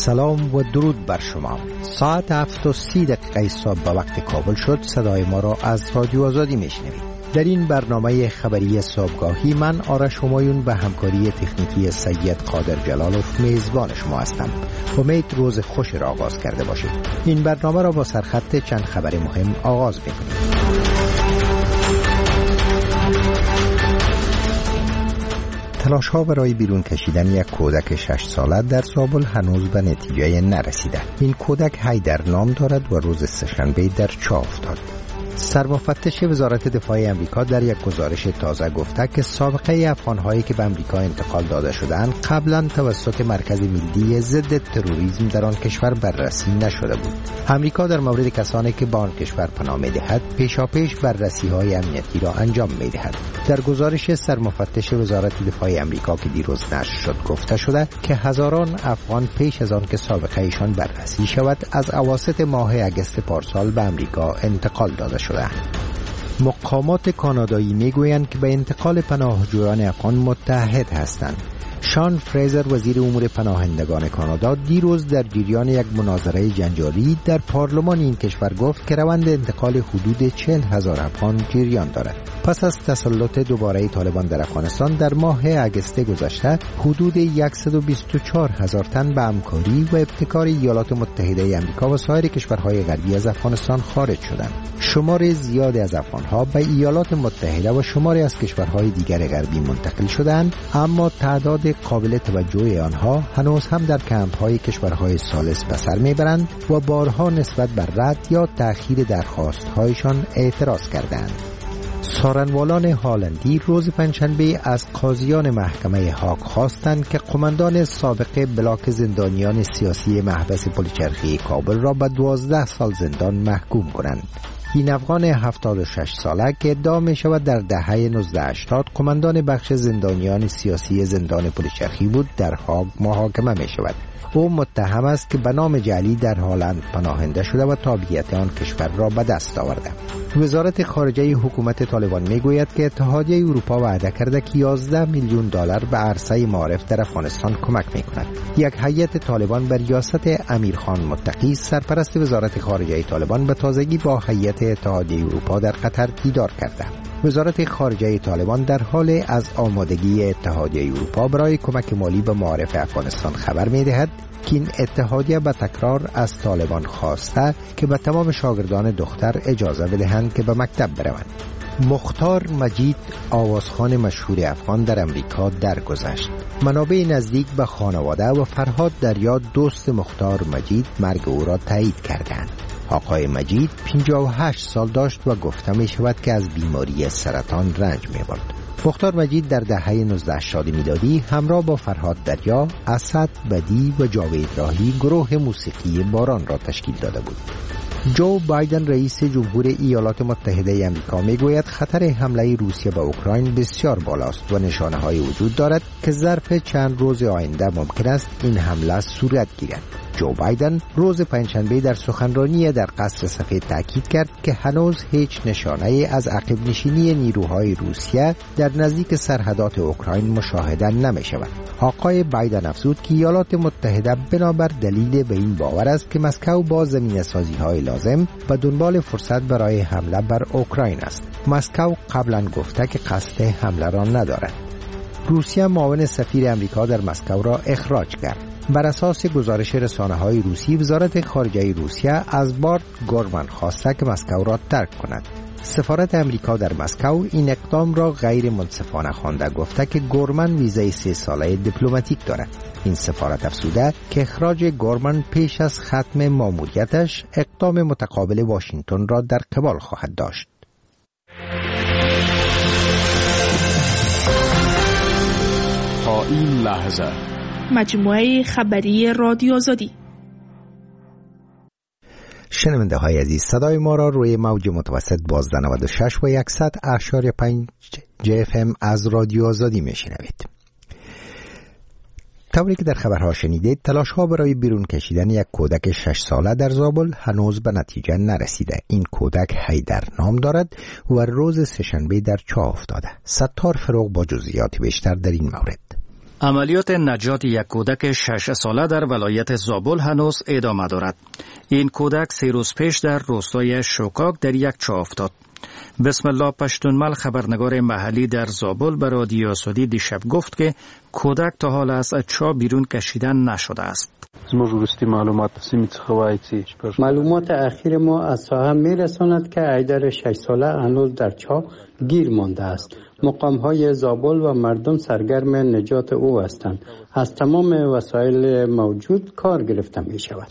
سلام و درود بر شما. ساعت 7:30 صبح به وقت کابل شد. صدای ما را از رادیو آزادی میشنوید. در این برنامه خبری صبحگاهی من آرش همایون به همکاری تکنیکی سید قادر جلالوف میزبان شما هستم. امید روز خوش را آغاز کرده باشید. این برنامه را با سرخط چند خبر مهم آغاز می‌کنیم. تلاش ها برای بیرون کشیدن یک کودک 6 ساله در زابل هنوز به نتیجه نرسیده. این کودک حیدر نام دارد و روز سه‌شنبه در چاه افتاد. سرمفتش وزارت دفاع امریکا در یک گزارش تازه گفته که سابقه افغان‌هایی که به امریکا انتقال داده شدند قبلا توسط مرکز ملی ضد تروریسم در آن کشور بررسی نشده بود. امریکا در مورد کسانی که به آن کشور پناه می‌دهد پیشاپیش بررسی‌های امنیتی را انجام می‌دهد. در گزارش سرمفتش وزارت دفاع امریکا که دیروز نشر شد گفته شده که هزاران افغان پیش از آن که سابقه ایشان بررسی شود از اواسط ماه اگست پارسال به امریکا انتقال داده شده. مقامات کانادایی میگویند که به انتقال پناهجویان افغان متعهد هستند. شان فریزر وزیر امور پناهندگان کانادا دیروز در جریان یک مناظره جنجالی در پارلمان این کشور گفت که روند انتقال حدود 40,000 افغان جریان دارد. پس از تسلط دوباره طالبان در افغانستان در ماه اگست گذشته حدود 124,000 تن به همکاری و ابتکار ایالات متحده آمریکا و سایر کشورهای غربی از افغانستان خارج شدند. شمار زیادی از افغانها به ایالات متحده و شماری از کشورهای دیگر غربی منتقل شدند، اما تعداد قابل توجه آنها هنوز هم در کمپ‌های کشورهای ثالث به سر میبرند و بارها نسبت بر رد یا تأخیر درخواست‌هایشان اعتراض کردند. سارنوالان هالندی روز پنجشنبه از قاضیان محکمه هاگ خواستند که قماندان سابق بلاک زندانیان سیاسی محبس پلچرخی کابل را به 12 سال زندان محکوم کنند. این افغان 76 ساله که ادعا می شود در دهه 1980 قماندان بخش زندانیان سیاسی زندان پلچرخی بود در هاگ محاکمه می شود. او متهم است که به نام جعلی در هلند پناهنده شده و تابعیت آن کشور را به دست آورده. وزارت خارجه حکومت طالبان میگوید که اتحادیه اروپا وعده کرده که 11 میلیون دلار به عرصه معارف در افغانستان کمک میکند. یک هیئت طالبان بر ریاست امیرخان متقی سرپرست وزارت خارجه طالبان به تازگی با هیئت اتحادیه اروپا در قطر دیدار کرده. وزارت خارجه طالبان در حال از آمادگی اتحادیه اروپا برای کمک مالی به معارف افغانستان خبر می‌دهد که این اتحادیه به تکرار از طالبان خواسته که به تمام شاگردان دختر اجازه بدهند که به مکتب بروند. مختار مجید آوازخوان مشهور افغان در امریکا درگذشت. منابع نزدیک به خانواده و فرهاد دریا دوست مختار مجید مرگ او را تایید کردند. آقای مجید 58 سال داشت و گفته می شود که از بیماری سرطان رنج می برد. مختار مجید در دهه 1980 میلادی همراه با فرهاد دریا، اسد بدی و جاوید راهی گروه موسیقی باران را تشکیل داده بود. جو بایدن رئیس جمهور ایالات متحده آمریکا میگوید خطر حمله روسیه به اوکراین بسیار بالاست و نشانه‌های وجود دارد که ظرف چند روز آینده ممکن است این حمله صورت گیرد. جو بایدن روز پنجشنبه در سخنرانی در قصر سفید تاکید کرد که هنوز هیچ نشانه‌ای از عقب نشینی نیروهای روسیه در نزدیک سرحدات اوکراین مشاهده نمی‌شود. آقای بایدن افزود که ایالات متحده بنابر دلیل به این باور است که مسکو با زمینه‌سازی‌های لازم به دنبال فرصت برای حمله بر اوکراین است. مسکو قبلا گفته که قصد حمله را ندارد. روسیه معاون سفیر امریکا در مسکو را اخراج کرد. بر اساس گزارش رسانه‌های روسی، وزارت خارجه روسیه از بارت گورمن خواسته که مسکو را ترک کند. سفارت امریکا در مسکو این اقدام را غیر منصفانه خوانده گفته که گورمن ویزای 3 ساله دیپلماتیک دارد. این سفارت افزوده که اخراج گورمن پیش از ختم ماموریتش اقدام متقابل واشنگتن را در قبال خواهد داشت. تا این لحظه مجموعه خبری رادیو آزادی. شنونده های عزیز، صدای ما را روی موج متوسط 1296 و 100.5 FM از رادیو آزادی میشنوید. طوری که در خبرها شنیدید، تلاش ها برای بیرون کشیدن یک کودک 6 ساله در زابل هنوز به نتیجه نرسیده. این کودک حیدر نام دارد و روز سه‌شنبه در چاه افتاده. ستار فروغ با جزئیات بیشتر در این مورد. عملیات نجات یک کودک 6 ساله در ولایت زابل هنوز ادامه دارد. این کودک 3 روز پیش در روستای شوکاک در یک چاه افتاد. بسم الله پشتونمل خبرنگار محلی در زابل به رادیو آزادی دیشب گفت که کودک تا حال از چاه بیرون کشیدن نشده است. معلومات اخیر ما از ساحه میرساند که ایدر 6 ساله هنوز در چاه گیر مانده است. مقام‌های زابل و مردم سرگرم نجات او هستند. از تمام وسایل موجود کار گرفته می شود.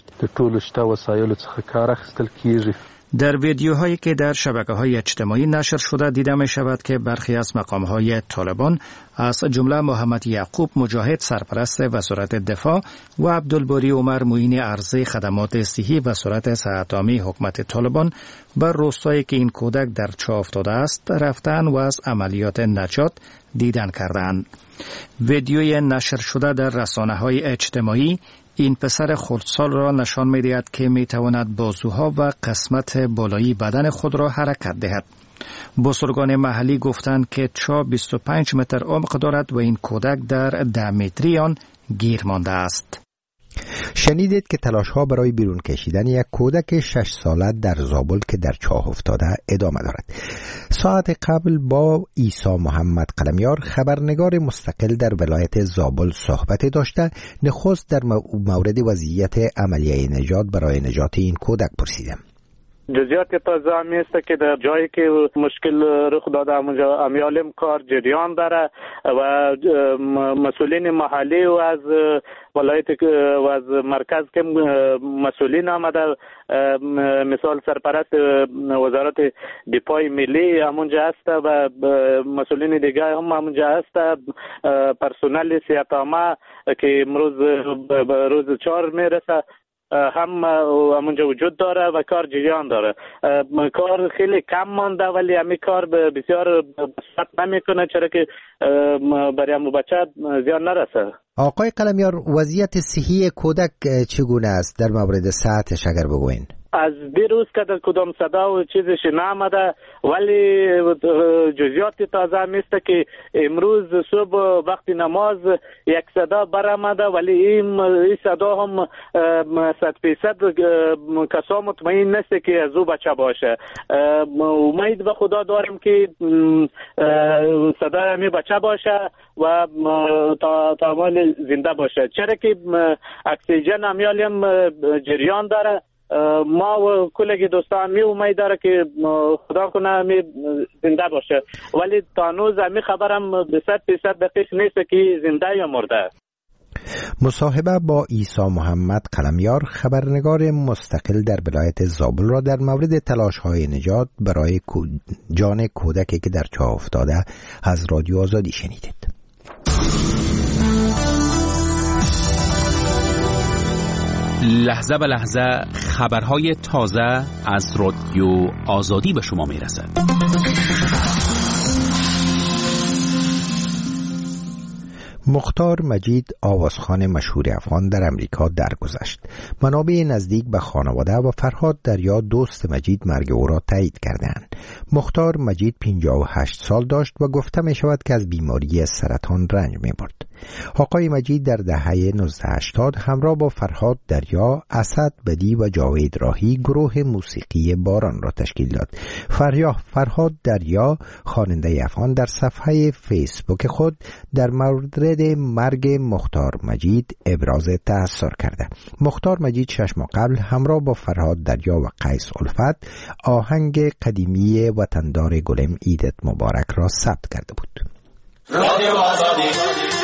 در ویدیوهایی که در شبکه‌های اجتماعی نشر شده دیده می شود که برخی از مقام‌های طالبان از جمله محمد یعقوب مجاهد سرپرست وزارت دفاع و عبدالباری عمر معین ارزی خدمات صحی وزارت صحت عامه حکومت طالبان بر روستایی که این کودک در چاه افتاده است رفتن و از عملیات نجات دیدن کردند. ویدیوی نشر شده در رسانه‌های اجتماعی این پسر خردسال را نشان می‌دهد که می‌تواند بازوها و قسمت بالایی بدن خود را حرکت دهد. بزرگان محلی گفتند که چاه 25 متر عمق دارد و این کودک در 10 متری آن گیر مانده است. شنیدید که تلاش‌ها برای بیرون کشیدن یک کودک 6 ساله در زابل که در چاه افتاده ادامه دارد. ساعت قبل با عیسی محمد قلمیار خبرنگار مستقل در ولایت زابل صحبت داشته نخست در مورد وضعیت عملیه نجات برای نجات این کودک پرسیدم. جزئیات تازه همی است که در جایی که مشکل رخ داده امیالم کار جریان داره و مسئولین محلی و از ولایت و از مرکز که مسئولین آمده، مثال سرپرست وزارت دفاع ملی همونجا هست و مسئولین دیگه هم همونجا هست، پرسنل صحت عامه که امروز روز 4 میرسه هم همونجا وجود داره و کار جریان داره. کار خیلی کم مانده ولی همین کار بسیار بسیط نمیکنه چرا که برای همون بچه زیان نرسه. آقای قلمیار، وضعیت صحی کودک چگونه است؟ در مورد صحتش اگر بگوین. از دیروز که در کدام صدا و چیزش نامده ولی جزئیات تازه میسته که امروز صبح وقت نماز یک صدا برآمده ولی این صدا هم 100% کسا مطمئن نیست که از او بچه باشه. امید به خدا داریم که صدا همی بچه باشه و تا مال زنده باشه چرا که اکسیژن همیالیم جریان داره. ما و کلگی دوستان می امید داره که خدا کنه می زنده باشه ولی تا هنوز همی خبرم 100% دقیق نیست که زنده یا مرده. مصاحبه با عیسی محمد قلمیار خبرنگار مستقل در ولایت زابل را در مورد تلاش‌های نجات برای جان کودکی که در چاه افتاده از رادیو آزادی شنیدید. لحظه به لحظه خبرهای تازه از رادیو آزادی به شما میرسد. مختار مجید آوازخوان مشهور افغان در امریکا درگذشت. منابع نزدیک به خانواده و فرهاد دریا دوست مجید مرگ او را تایید کردند. مختار مجید 58 سال داشت و گفته می شود که از بیماری سرطان رنج می برد. آقای مجید در دهه 1980 همراه با فرهاد دریا، اسد بدی و جاوید راهی گروه موسیقی باران را تشکیل داد. فرهاد دریا خواننده افغان در صفحه فیسبوک خود در مورد مرگ مختار مجید ابراز تأثیر کرده. مختار مجید 6 ماه قبل همراه با فرهاد دریا و قیس الفت آهنگ قدیمی وطندار گلم عیدت مبارک را ثبت کرده بود. رادیو آزادی.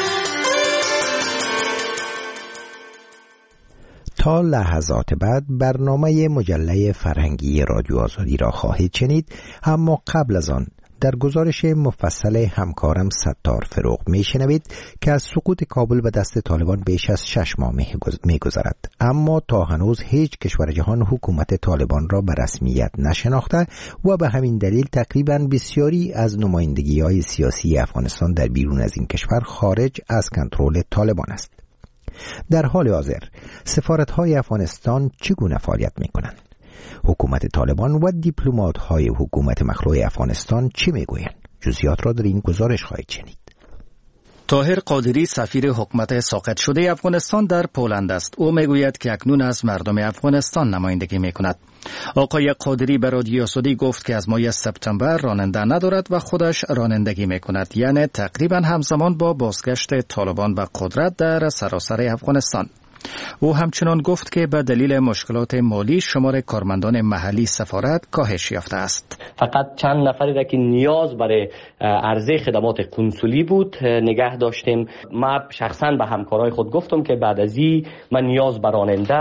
تا لحظات بعد برنامه مجله فرهنگی رادیو آزادی را خواهید شنید، اما قبل از آن در گزارش مفصل همکارم ستار فروغ میشنوید که از سقوط کابل به دست طالبان بیش از 6 ماه میگذرد، اما تا هنوز هیچ کشور جهان حکومت طالبان را به رسمیت نشناخته و به همین دلیل تقریبا بسیاری از نمایندگی‌های سیاسی افغانستان در بیرون از این کشور خارج از کنترل طالبان است. در حال حاضر سفارت‌های افغانستان چگونه فعالیت می‌کنند؟ حکومت طالبان و دیپلمات‌های حکومت مخلوع افغانستان چه می‌گویند؟ جزئیات را در این گزارش خواهید شنید. طاهر قادری سفیر حکومت ساقط شده افغانستان در پولند است. او میگوید که اکنون از مردم افغانستان نمایندگی میکند. آقای قادری به رادیو آزادی گفت که از ماه سپتامبر راننده ندارد و خودش رانندگی میکند، یعنی تقریبا همزمان با بازگشت طالبان به قدرت در سراسر افغانستان. او همچنان گفت که به دلیل مشکلات مالی شمار کارمندان محلی سفارت کاهش یافته است. فقط چند نفری را که نیاز برای عرضه خدمات کنسولی بود نگه داشتیم. من شخصا به همکارای خود گفتم که بعد از این من نیاز به راننده،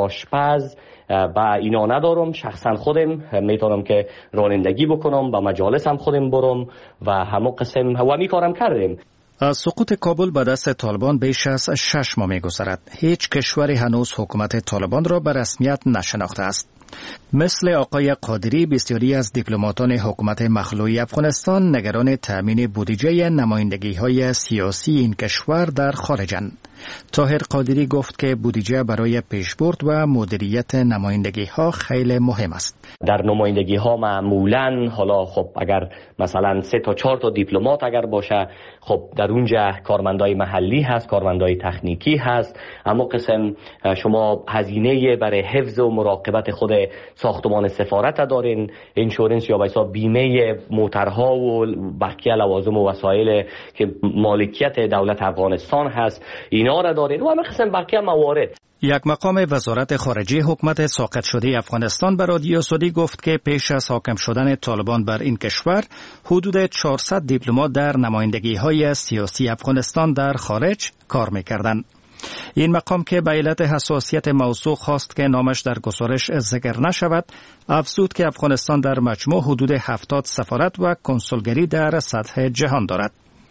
آشپز با اینا ندارم. شخصا خودم میتونم که رانندگی بکنم، با مجالس هم خودم برم و همه قسم و می کارم کردیم. از سقوط کابل به دست طالبان بیش از 6 ماه می‌گذرد. هیچ کشوری هنوز حکومت طالبان را به رسمیت نشناخته است. مثل آقای قادری بسیاری از دیپلماتان حکومت مخلوعی افغانستان نگران تأمین بودجه نمایندگی‌های سیاسی این کشور در خارجند. طاهر قادری گفت که بودجه برای پیشبرد و مدیریت نمایندگی‌ها خیلی مهم است. در نمایندگی‌ها معمولاً حالا خب اگر مثلا 3 تا 4 تا دیپلمات اگر باشه، خب در اونجا کارمندای محلی هست، کارمندای تکنیکی هست. اما قسم شما هزینه برای حفظ و مراقبت خود ساختمان سفارت دارین، اینشورنس یا بایسا بیمه موترها و بقیه لوازم و وسایل که مالکیت دولت افغانستان هست، اینا را دارین و همه قسم بقیه موارد. یک مقام وزارت خارجه حکومت ساقط شده افغانستان به رادیو آزادی گفت که پیش از حاکم شدن طالبان بر این کشور حدود 400 دیپلمات در نمایندگی‌های سیاسی افغانستان در خارج کار می‌کردند. این مقام که به علت حساسیت موضوع خواست که نامش در گزارش ذکر نشود، افزود که افغانستان در مجموع حدود 70 سفارت و کنسولگری در سطح جهان دارد.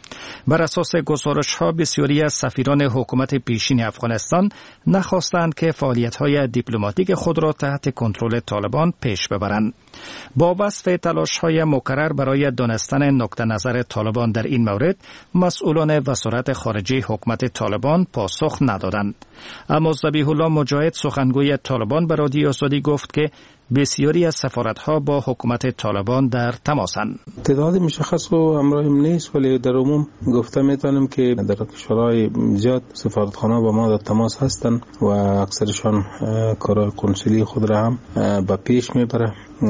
بر اساس گزارش‌ها بسیاری از سفیران حکومت پیشین افغانستان نخواستند که فعالیت‌های دیپلماتیک خود را تحت کنترل طالبان پیش ببرند. با وصف تلاش‌های مکرر برای دانستن نقطه نظر طالبان در این مورد، مسئولان وزارت خارجه حکومت طالبان پاسخ ندادند. اما ذبیح الله مجاهد سخنگوی طالبان به رادیو آزادی گفت که بسیاری از سفارت‌ها با حکومت طالبان در تماسند. تعداد مشخص و همراهیم نیست، ولی در عموم گفته میتونم که در کشورهای زیاد سفارتخانه با ما در تماس هستند و اکثرشان کارهای کنسولی خود را هم به پیش میبره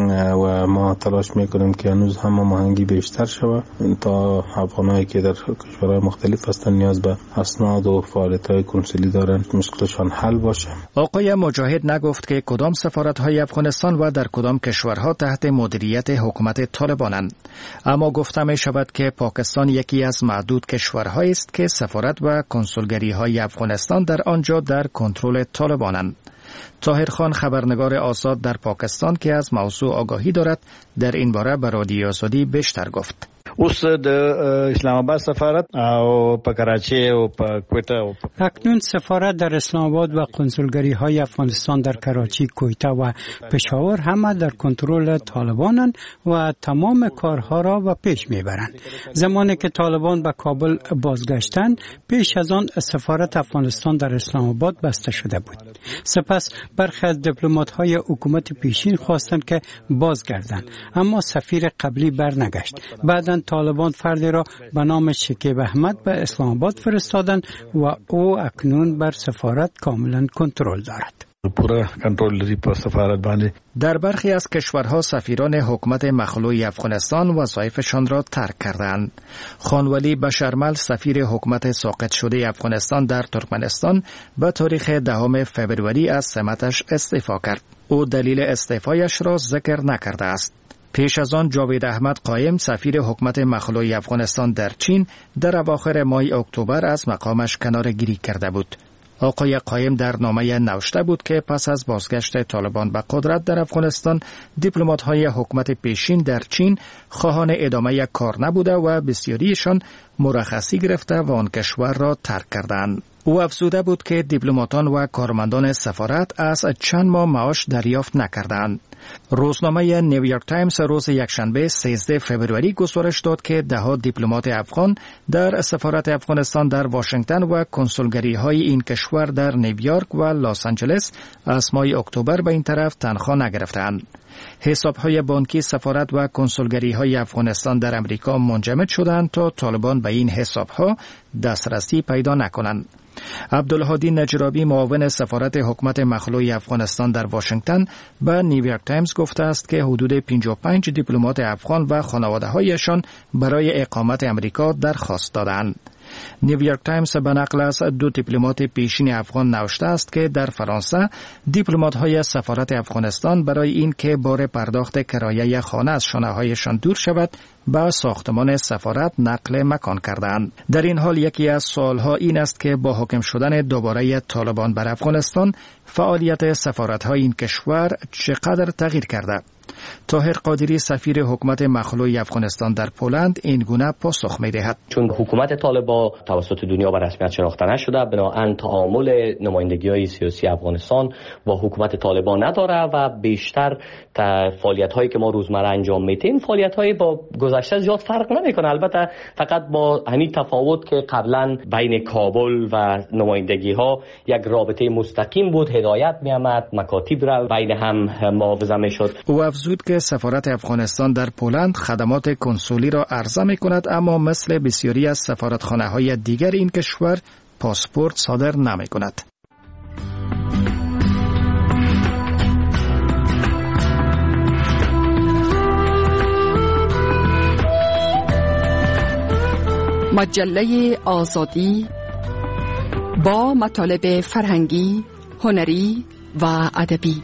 و ما تلاش میکنیم که هنوز هم مهنگی بیشتر شود تا افغانایی که در کشورهای مختلف هستند نیاز به اسناد و فعالیت‌های کنسولی دارند مشکلشان حل باشه. آقای مجاهد نگفت که کدام سفارت‌های افغانستان و در کدام کشورها تحت مدیریت حکومت طالبانند، اما گفته می شود که پاکستان یکی از معدود کشورهایی است که سفارت و کنسولگری‌های افغانستان در آنجا در کنترل طالبانند. طاهر خان خبرنگار آزاد در پاکستان که از موضوع آگاهی دارد در این باره به رادیو آزادی بیشتر گفت. اوس د اسلام آباد سفارت او په کراچی او په کویته اکنون سفارت در اسلام آباد و کنسولگری های افغانستان در کراچی، کویته و پشاور همه در کنترل طالبانند و تمام کارها را به پیش میبرند. زمانی که طالبان به کابل بازگشتند، پیش از آن سفارت افغانستان در اسلام آباد بسته شده بود. سپس برخی از دیپلمات های حکومت پیشین خواستند که بازگردند، اما سفیر قبلی برنگشت. بعداً طالبان فردی را به نام شکیب احمد به اسلام آباد فرستادند و او اکنون بر سفارت کاملا کنترل دارد. در برخی از کشورها سفیران حکومت مخلوعی افغانستان وظایفشان را ترک کردند. خانولی بشرمل سفیر حکومت ساقط شده افغانستان در ترکمنستان به تاریخ 10 فوریه از سمتش استعفا کرد. او دلیل استعفایش را ذکر نکرده است. پیش از آن جاوید احمد قایم سفیر حکومت مخلوعی افغانستان در چین در اواخر ماه اکتبر از مقامش کناره‌گیری کرده بود. آقای قایم در نامه نوشته بود که پس از بازگشت طالبان به قدرت در افغانستان، دیپلمات‌های حکومت پیشین در چین خواهان ادامه کار نبوده و بسیاریشان مرخصی گرفته و آن کشور را ترک کردند. او افزوده بود که دیپلماتان و کارمندان سفارت از چند ماه معاش دریافت نکردند. روزنامه نیویورک تایمز روز یکشنبه 13 فوریه گزارش داد که دهها دیپلمات افغان در سفارت افغانستان در واشنگتن و کنسولگری‌های این کشور در نیویورک و لس آنجلس از ماه اکتبر به این طرف تنخواه نگرفتند. حساب‌های بانکی سفارت و کنسولگری‌های افغانستان در امریکا منجمد شدند تا طالبان به این حساب‌ها دسترسی پیدا نکنند. عبدالهادی نجرابی معاون سفارت حکومت مخلوع افغانستان در واشنگتن به نیویورک تایمز گفته است که حدود 55 دیپلمات افغان و خانواده‌هایشان برای اقامت امریکا درخواست دادند. نیویورک تایمز به نقل از 2 دیپلمات پیشین افغان نوشته است که در فرانسه دیپلمات‌های سفارت افغانستان برای این که بار پرداخت کرایه خانه از شانه‌هایشان دور شود به ساختمان سفارت نقل مکان کردند. در این حال یکی از سوالها این است که با حاکم شدن دوباره طالبان بر افغانستان فعالیت سفارت‌های این کشور چقدر تغییر کرده؟ طاهر قادری سفیر حکومت مخلوع افغانستان در پولند این گونه پاسخ می‌دهد. چون حکومت طالبان توسط دنیا به رسمیت شناخته نشده، بنابراین تعامل نمایندگی‌های سیاسی افغانستان با حکومت طالبان نداره و بیشتر فعالیت‌هایی که ما روزمره انجام میدیم فعالیت‌های با گذشته زیاد فرق نمی‌کنه. البته فقط با همین تفاوت که قبلا بین کابل و نمایندگی‌ها یک رابطه مستقیم بود، هدایت می‌آمد، مکاتب را بین هم معاوضه می‌شد. او افزود که سفارت افغانستان در پولند خدمات کنسولی را عرضه می‌کند، اما مثل بسیاری از سفارتخانه‌های دیگر این کشور پاسپورت صادر نمی‌کند. مجله آزادی با مطالب فرهنگی، هنری و ادبی.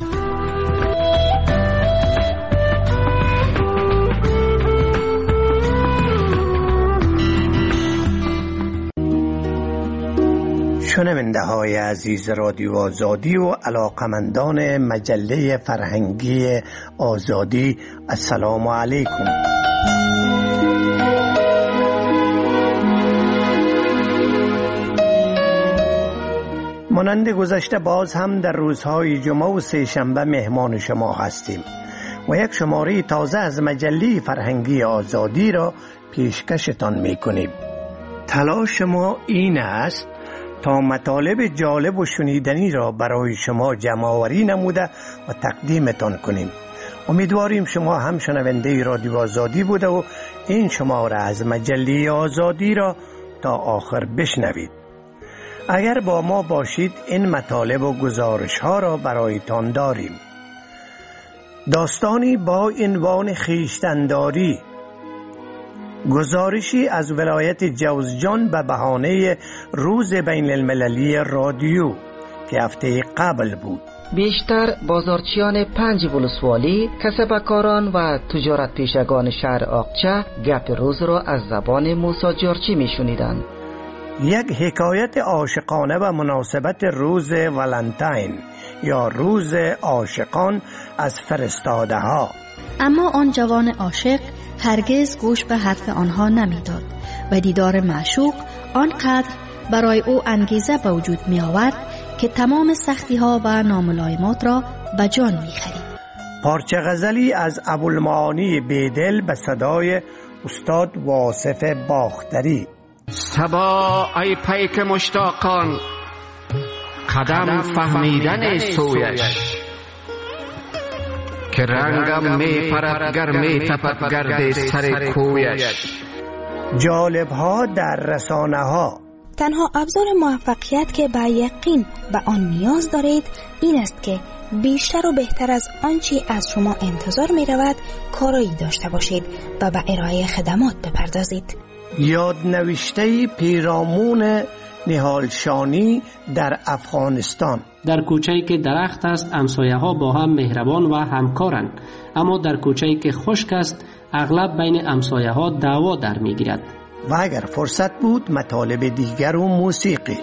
شنونده های عزیز رادیو آزادی و علاقمندان مجله فرهنگی آزادی، السلام علیکم. مانند گذشته باز هم در روزهای جمعه و سه شنبه مهمان شما هستیم و یک شماره تازه از مجله فرهنگی آزادی را پیشکشتان میکنیم. تلاش ما این است تا مطالب جالب و شنیدنی را برای شما جمع‌آوری نموده و تقدیمتان کنیم. امیدواریم شما هم شنونده رادیو آزادی بوده و این شماره از مجله آزادی را تا آخر بشنوید. اگر با ما باشید این مطالب و گزارش ها را برایتان داریم. داستانی با عنوان خویشتن‌داری، گزارشی از ولایت جوزجان به بهانه روز بین المللی رادیو که هفته قبل بود. بیشتر بازارچیان 5 ولسوالی، کسبکاران و تجارت پیشگان شهر آقچه گپ روز را از زبان موسی جارچی می شنیدند. یک حکایت عاشقانه و مناسبت روز ولنتاین یا روز عاشقان از فرستاده ها. اما آن جوان عاشق هرگز گوش به حرف آنها نمیداد و دیدار معشوق آنقدر برای او انگیزه به وجود می آورد که تمام سختی ها و ناملایمات را به جان می خرید. پارچه غزلی از ابوالمعانی بیدل به صدای استاد واصف باختری. صبا ای پیک مشتاقان، قدم فهمیدن سویش، که رنگم می پرد گر می تپد گرد سر کویش. جالب ها در رسانه ها. تنها ابزار موفقیت که به یقین به آن نیاز دارید این است که بیشتر و بهتر از آنچه از شما انتظار می رود کارایی داشته باشید و به ارائه خدمات بپردازید. یادنوشته پیرامون نهالشانی در افغانستان. در کوچه‌ای که درخت است همسایه ها با هم مهربان و همکارند، اما در کوچه‌ای که خشک است اغلب بین همسایه ها دعوا در میگیرد. و اگر فرصت بود مطالب دیگر و موسیقی.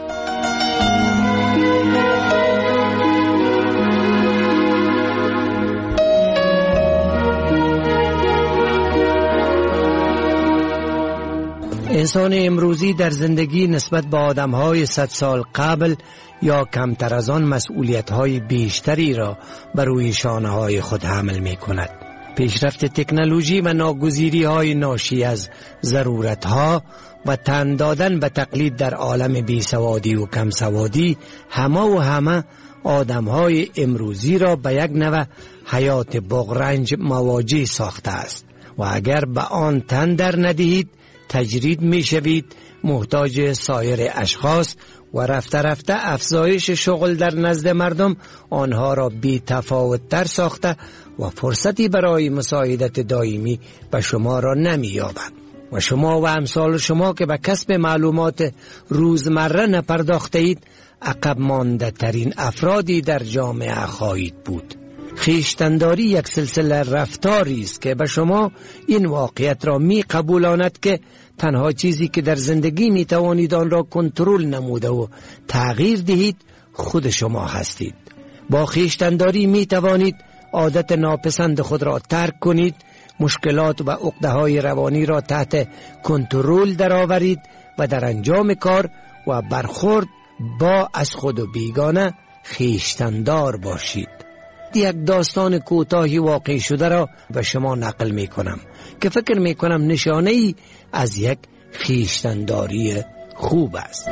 انسان امروزی در زندگی نسبت به آدم‌های 100 سال قبل یا کمتر از آن مسئولیت‌های بیشتری را بر روی شانه‌های خود حمل می‌کند. پیشرفت تکنولوژی و ناگزیری‌های ناشی از ضرورت‌ها و تن دادن به تقلید در عالم بیسوادی و کمسوادی همه آدم‌های امروزی را به یک نوع حیات بغرنج مواجه ساخته است و اگر به آن تن در ندهید تجرید می‌شوید، محتاج سایر اشخاص و رفته رفته افزایش شغل در نزد مردم آنها را بی تفاوت‌تر ساخته و فرصتی برای مساعدت دائمی به شما را نمی‌یابند و شما و امثال شما که به کسب معلومات روزمره نپرداخته اید عقب مانده ترین افرادی در جامعه خواهید بود. خویشتن‌داری یک سلسله رفتاری است که به شما این واقعیت را می قبولاند که تنها چیزی که در زندگی می توانید آن را کنترل نموده و تغییر دهید خود شما هستید. با خویشتن‌داری می توانید عادت ناپسند خود را ترک کنید، مشکلات و عقده‌های روانی را تحت کنترل درآورید و در انجام کار و برخورد با از خود و بیگانه خویشتن‌دار باشید. یک داستان کوتاهی واقع شده را به شما نقل می کنم که فکر می کنم نشانه ای از یک خویشتن‌داری خوب است.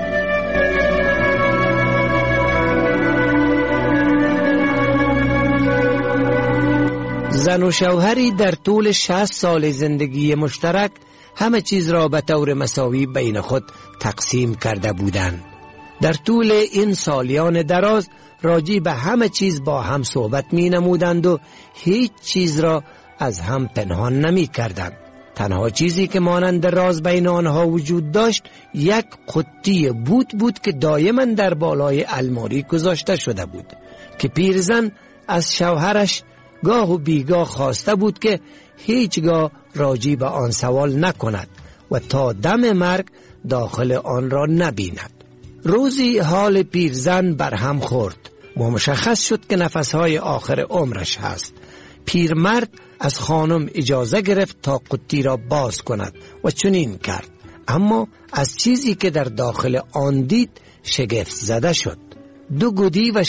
زن و شوهری در طول 60 سال زندگی مشترک همه چیز را به طور مساوی بین خود تقسیم کرده بودند. در طول این سالیان دراز راجع به همه چیز با هم صحبت می نمودند و هیچ چیز را از هم پنهان نمی کردند. تنها چیزی که مانند راز بین آنها وجود داشت یک قطی بود که دائما در بالای الماری گذاشته شده بود که پیرزن از شوهرش گاه و بیگاه خواسته بود که هیچگاه راجع به آن سوال نکند و تا دم مرگ داخل آن را نبیند. روزی حال پیرزن برهم خورد و مشخص شد که نفسهای آخر عمرش هست. پیرمرد از خانم اجازه گرفت تا قطی را باز کند و چنین کرد، اما از چیزی که در داخل آن دید شگفت زده شد. 2 گودی و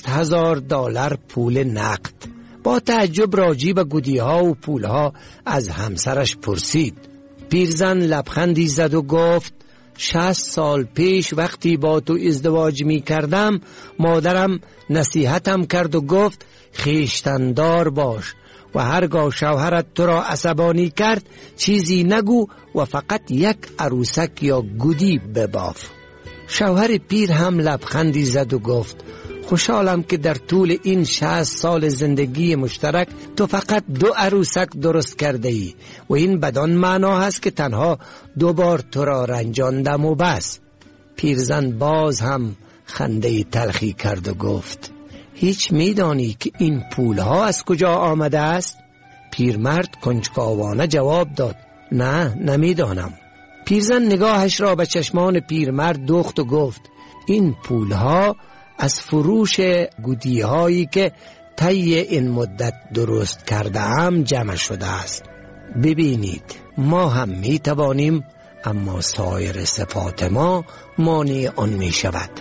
$60,000 پول نقد. با تعجب راجع به گودی‌ها و پولها از همسرش پرسید. پیرزن لبخندی زد و گفت 60 سال پیش وقتی با تو ازدواج می کردم مادرم نصیحتم کرد و گفت خویشتن‌دار باش و هرگاه شوهرت تو را عصبانی کرد چیزی نگو و فقط یک عروسک یا گودی بباف. شوهر پیر هم لبخندی زد و گفت خوشحالم که در طول این 60 سال زندگی مشترک تو فقط 2 عروسک درست کرده ای و این بدان معنا هست که تنها 2 بار تو را رنجاندم و بس. پیرزن باز هم خنده تلخی کرد و گفت هیچ میدانی که این پولها از کجا آمده است؟ پیرمرد کنجکاوانه جواب داد نه نمیدانم. پیرزن نگاهش را به چشمان پیرمرد دوخت و گفت این پولها از فروش گودی هایی که طی این مدت درست کرده هم جمع شده است. ببینید ما هم می توانیم، اما سایر صفات ما مانع آن می شود.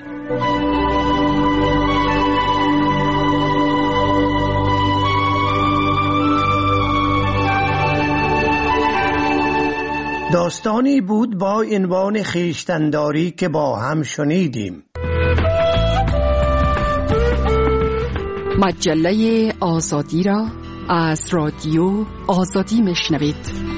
داستانی بود با عنوان خویشتن‌داری که با هم شنیدیم. مجله آزادی را از رادیو آزادی میشنوید.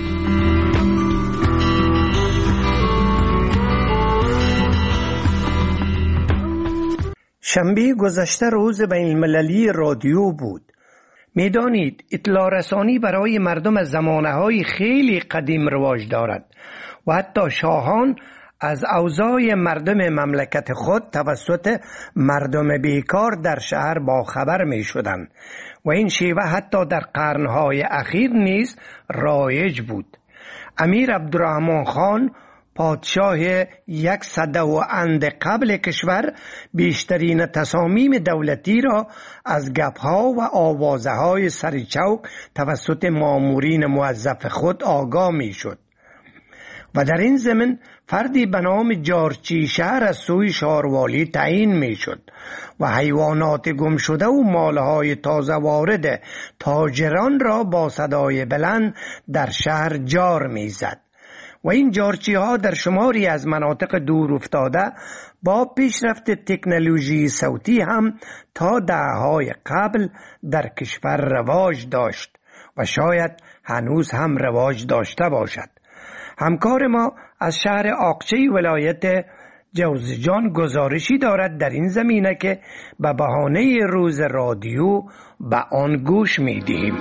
شنبه گذشته روز بین المللی رادیو بود. میدانید اطلاع رسانی برای مردم از زمانه‌های خیلی قدیم رواج دارد و حتی شاهان از اوضاع مردم مملکت خود توسط مردم بیکار در شهر با خبر می شدند و این شیوه حتی در قرنهای اخیر نیز رایج بود. امیر عبدالرحمن خان پادشاه 100 و اند قبل کشور بیشترین تصامیم دولتی را از گپ‌ها و آوازه‌های سرچوک توسط مامورین موظف خود آگاه می شد و در این ضمن فردی به نام جارچی شهر از سوی شاروالی تعیین می شد و حیوانات گم شده و مالهای تازه وارد تاجران را با صدای بلند در شهر جار می زد و این جارچی ها در شماری از مناطق دور افتاده با پیشرفت تکنولوژی صوتی هم تا دهه‌های قبل در کشور رواج داشت و شاید هنوز هم رواج داشته باشد. همکار ما از شهر آقچه ولایت جوزجان گزارشی دارد در این زمینه که به بهانه روز رادیو به آن گوش می‌دهیم.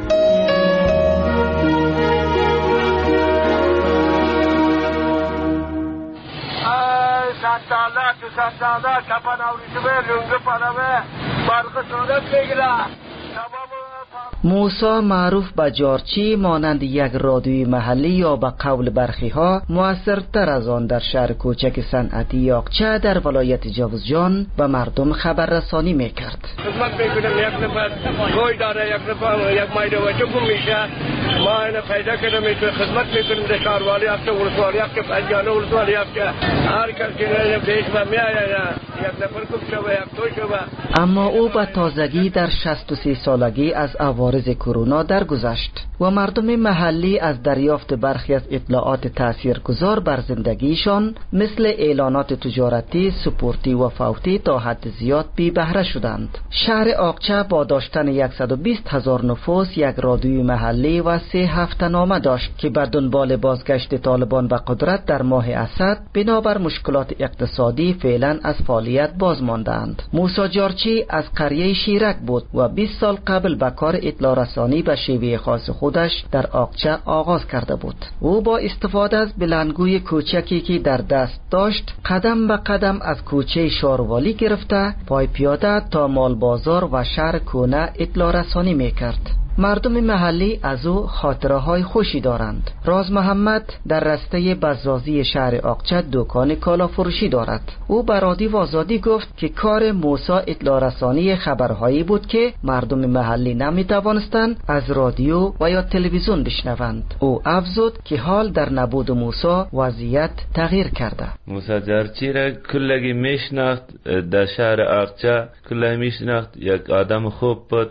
موسی معروف به جارچی مانند یک رادیوی محلی یا به قول برخی ها موثرتر از آن در شهر کوچک صنعتی یاقچه در ولایت جوزجان به مردم خبررسانی میکرد. خدمت میکنم یک نفر گوی داره، یک نفر یک مایده وچه گم میشه، ما اینو پیدا کردم میتونه خدمت میکنیم در شهروالی هفته ولسوالی هفته پنجانه ولسوالی هفته هر کس که نیم دیش من میآید یک نفر کم شوه یک توی شوه. اما او به تازگی در 63 سالگی از عوارض کرونا درگذشت و مردم محلی از دریافت برخی از اطلاعات تاثیرگذار بر زندگیشان مثل اعلانات تجارتی، سپورتی و فوتی تا حد زیاد بی بهره شدند. شهر آقچه با داشتن 120,000 نفوس یک رادیوی محلی و 3 هفته‌نامه داشت که به دنبال بازگشت طالبان به قدرت در ماه اسد بنابر مشکلات اقتصادی فعلا از فعالیت باز ماندند. موسی جارچی از قریه شیرک بود و 20 سال قبل به کار اطلاع رسانی به شیوه خاص خودش در آقچه آغاز کرده بود. او با استفاده از بلندگوی کوچکی که در دست داشت قدم به قدم از کوچه شاروالی گرفته پای پیاده تا مال بازار و شهر کونه اطلاع رسانی میکرد. مردم محلی از او خاطره های خوشی دارند. راز محمد در رسته بزازی شهر آقچه دکان کالا فروشی دارد. او به رادیو آزادی گفت که کار موسی اطلاع رسانی خبرهایی بود که مردم محلی نمی توانستند از رادیو و یا تلویزیون بشنوند. او افزود که حال در نبود موسی وضعیت تغییر کرده. موسی جارچی را کلگی میشناخت، در شهر آقچه کلگی میشناخت، یک آدم خوب بود،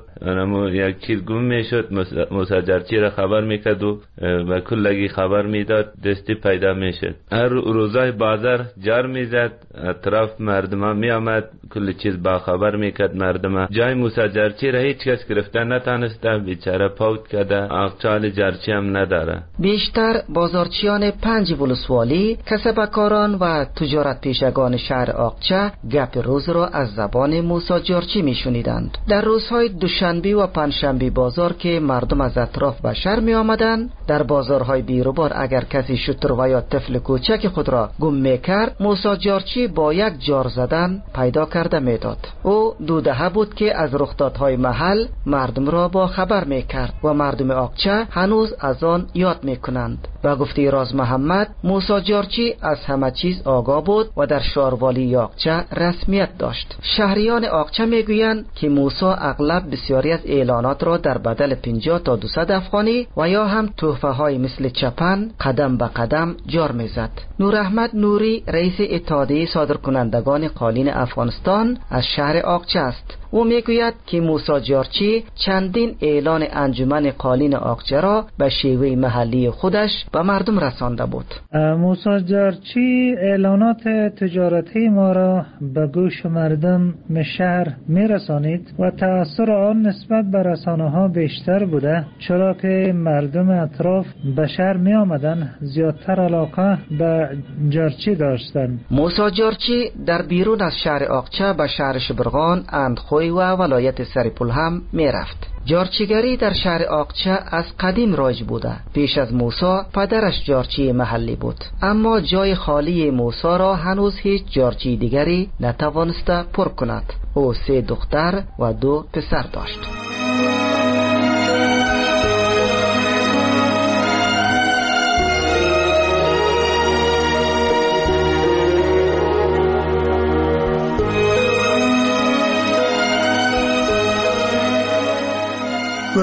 یک چیز گم میشد موسی جارچی را خبر میکرد و کلگی خبر میداد، دستی پیدا میشد. هر روزای بازار جار میزد، اطراف مردم می آمد، کل چیز با خبر میکرد مردم. جای موسی جارچی را هیچ کس گرفته نتانسته، بیچاره پاک کرده. آقچال جارچی هم نداره. بیشتر بازارچیان 5 ولسوالی، کسبکاران و تجارت پیشگان شهر آقچه گپ روز را از زبان موسی جارچی میشنیدند. در روزهای دوشنبه و پنجشنبه بازار که مردم از اطراف به شهر می آمدند، در بازارهای بیروبار اگر کسی شتر و یا طفل کوچک خود را گم میکرد، موسی جارچی با یک جار زدن پیدا کرده میداد. او 2 دهه بود که از رخدادهای محل مردم را با خبر میکرد و مردم آقچه هنوز از آن یاد میکنند. با گفته راز محمد، موسی جارچی از همه چیز آگاه بود و در شاروالی آقچه رسمیت داشت. شهریان آقچه میگویند که موسی اغلب بسیاری از اعلانات را در بدل 50 تا 200 افغانی و یا هم تحفه های مثل چپن قدم به قدم جار میزد. نور احمد نوری رئیس اتحادیه صادرکنندگان قالین افغانستان از شهر آقچه است. او میگوید که موسی جارچی چندین اعلان انجمن قالین آقچه را به شیوه محلی خودش به مردم رسانده بود. موسی جارچی اعلانات تجارتی ما را به گوش مردم شهر میرسانید و تأثیر آن نسبت به رسانه ها بیشتر بوده، چرا که مردم اطراف به شهر می آمدن زیادتر علاقه به جارچی داشتند. موسی جارچی در بیرون از شهر آقچه به شهر شبرغان، اندخوی و ولایت سرپل هم می رفت. جارچیگری در شهر آقچه از قدیم رایج بوده. پیش از موسی پدرش جارچی محلی بود، اما جای خالی موسی را هنوز هیچ جارچی دیگری نتوانسته پر کند. او 3 دختر و 2 پسر داشت.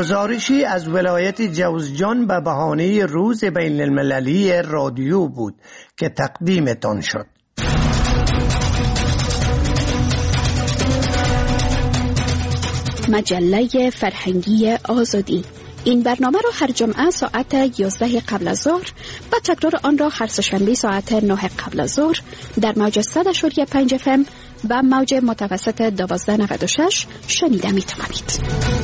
گزارشی از ولایت جوزجان به بهانه روز بین المللی رادیو بود که تقدیمتان شد. مجله فرهنگی آزادی. این برنامه را هر جمعه ساعت 11 قبل از ظهر و تکرار آن را هر سه‌شنبه ساعت 9 قبل از ظهر در موج 100.5 FM و موج متوسط 1296 شنیده می توانید.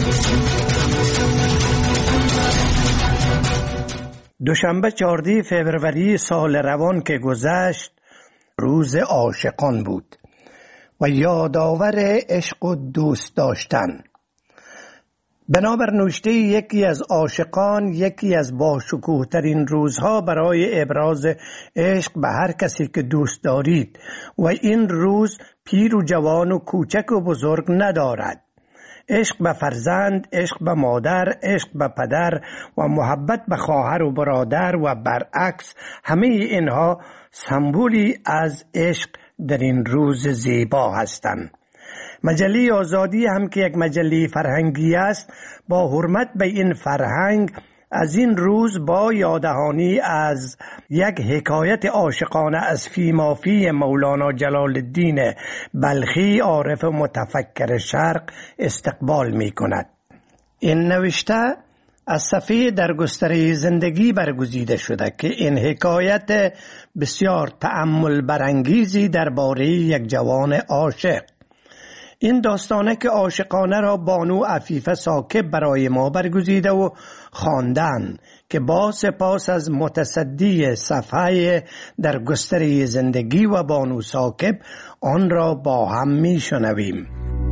دوشنبه 14 فوریه سال روان که گذشت روز عاشقان بود و یادآور عشق و دوست داشتن. بنابر نوشته یکی از عاشقان، یکی از باشکوه ترین روزها برای ابراز عشق به هر کسی که دوست دارید و این روز پیر و جوان و کوچک و بزرگ ندارد. عشق به فرزند، عشق به مادر، عشق به پدر و محبت به خواهر و برادر و برعکس، همه اینها سمبولی از عشق در این روز زیبا هستند. مجله آزادی هم که یک مجله فرهنگی است، با حرمت به این فرهنگ از این روز با یاددهانی از یک حکایت عاشقانه از فیمافی مولانا جلال الدین بلخی عارف متفکر شرق استقبال می کند. این نوشته از صفحه در گستره زندگی برگزیده شده که این حکایت بسیار تأمل برانگیزی درباره یک جوان عاشق. این داستانه که عاشقانه را بانو عفیفه ساکب برای ما برگزیده و خواندن که با سپاس از متصدی صفحه در گستره زندگی و بانو ساکب آن را با هم می شنویم.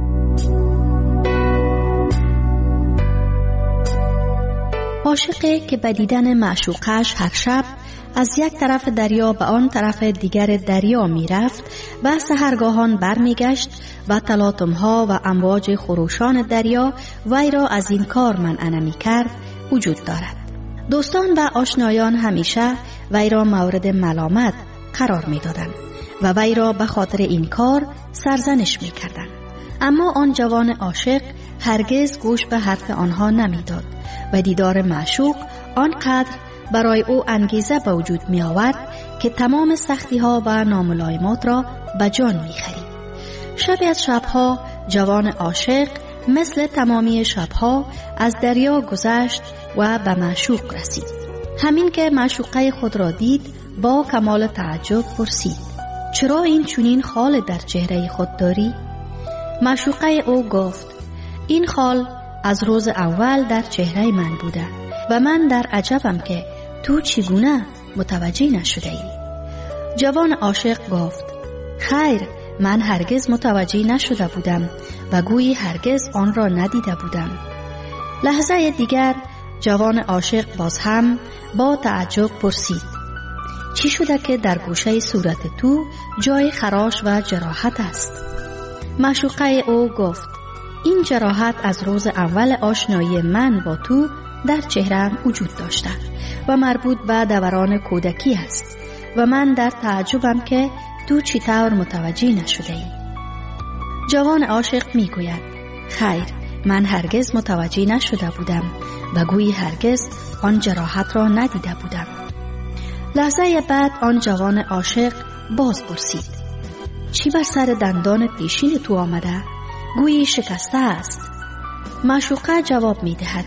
عاشقی که به دیدن معشوقش هر شب از یک طرف دریا به آن طرف دیگر دریا می رفت و سحرگاهان بر می گشت و تلاطم‌ها و امواج خروشان دریا وی را از این کار منع نمی کرد وجود دارد. دوستان و آشنایان همیشه وی را مورد ملامت قرار می دادند و وی را به خاطر این کار سرزنش می کردند. اما آن جوان عاشق هرگز گوش به حرف آنها نمی داد و دیدار معشوق آنقدر برای او انگیزه به وجود می آورد که تمام سختی ها و ناملایمات را به جان می خرید. شب از شبها جوان عاشق مثل تمامی شبها از دریا گذشت و به معشوق رسید. همین که معشوقه خود را دید با کمال تعجب پرسید: چرا این چنین خال در چهره خود داری؟ معشوقه او گفت: این خال از روز اول در چهره من بوده و من در عجبم که تو چگونه متوجه نشده ای؟ جوان عاشق گفت: خیر، من هرگز متوجه نشده بودم و گویی هرگز آن را ندیده بودم. لحظه دیگر جوان عاشق باز هم با تعجب پرسید: چی شده که در گوشه صورت تو جای خراش و جراحت است؟ معشوقه او گفت: این جراحت از روز اول آشنایی من با تو در چهره‌ام وجود داشته و مربوط به دوران کودکی است و من در تعجبم که تو چطور متوجه نشده ای؟ جوان عاشق می گوید: خیر، من هرگز متوجه نشده بودم و گویی هرگز آن جراحت را ندیده بودم. لحظه بعد آن جوان عاشق باز پرسید: چی بر سر دندان پیشین تو آمده؟ گویی شکسته است. معشوقه جواب می دهد: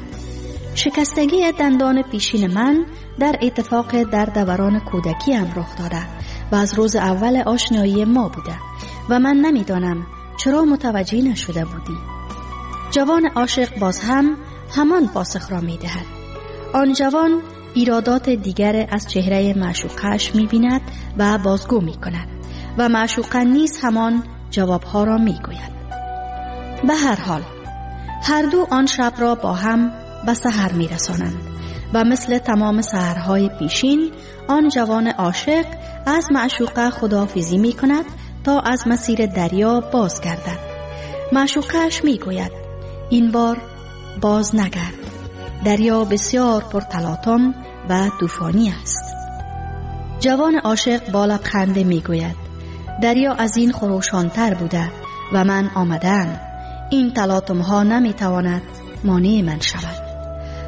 شکستگی دندان پیشین من در اتفاق در دوران کودکی هم رخ داده و از روز اول آشنایی ما بوده و من نمیدانم چرا متوجه نشده بودی. جوان عاشق باز هم همان پاسخ را می دهد. آن جوان ایرادات دیگر از چهره معشوقش می بیند و بازگو می کند و معشوقه نیز همان جوابها را می گوید. به هر حال هر دو آن شب را با هم به سحر می رسانند و مثل تمام سحرهای پیشین آن جوان عاشق از معشوقه خداحافظی می کند تا از مسیر دریا باز گردد. معشوقش می گوید: این بار باز نگرد، دریا بسیار پرتلاطم و طوفانی است. جوان عاشق با لبخند می گوید: دریا از این خروشانتر بوده و من آمدم. این تلاطم ها نمی تواند مانع من شود.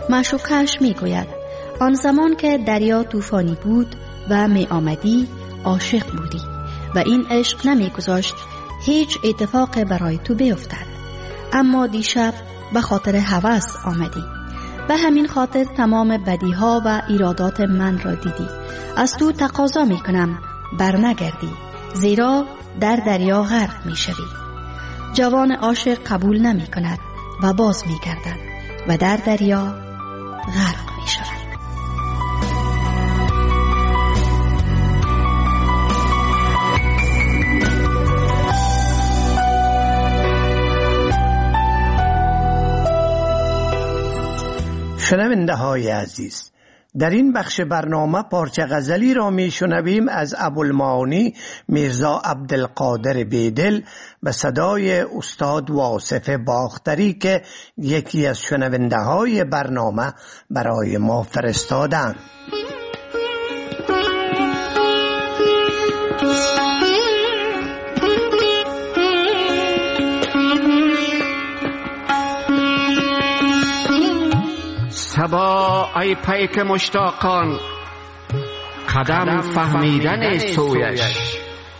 معشوقش می گوید آن زمان که دریا طوفانی بود و می آمدی عاشق بودی و این عشق نمی گذاشت هیچ اتفاق برای تو بیفتد، اما دیشب به خاطر هوس آمدی، به همین خاطر تمام بدیها و ایرادات من را دیدی. از تو تقاضا می کنم برنگردی، زیرا در دریا غرق می شوی. جوان عاشق قبول نمی کند و باز می گردد و در دریا غرق می شود. شنونده های عزیز، در این بخش برنامه پارچه غزلی را می شنویم از ابوالمعانی میرزا عبدالقادر بیدل به صدای استاد واصف باختری که یکی از شنونده های برنامه برای ما فرستادند. صبا ای پیک مشتاقان، قدم فهمیدن سویش،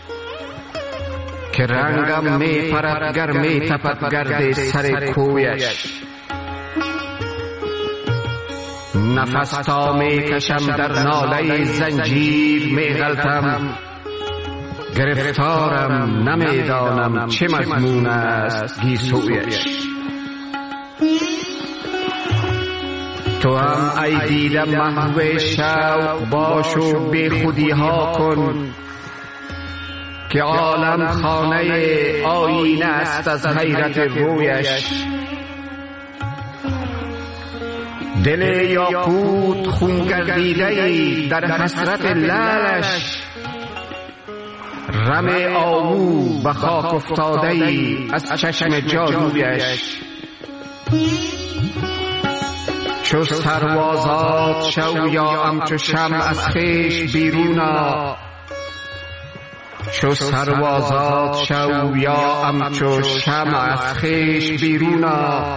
که رنگم می پرد گر می تپد گرد سر کویش. نفس تا می کشم در ناله زنجیر می غلطم، گرفتارم نمیدانم چه مضمون است گیسویش. تو هم ای دیده محو شوق باش و بی خودی ها کن، که عالم خانه آینه است از حیرت رویش. دل یاقوت خون گردیده در حسرت لالش، رم آهو به خاک افتاده از چشم جادویش. چو سروازات شو یا همچو شمع از خویش بیرونا، چو سروازات شو یا همچو شمع از خویش بیرونا.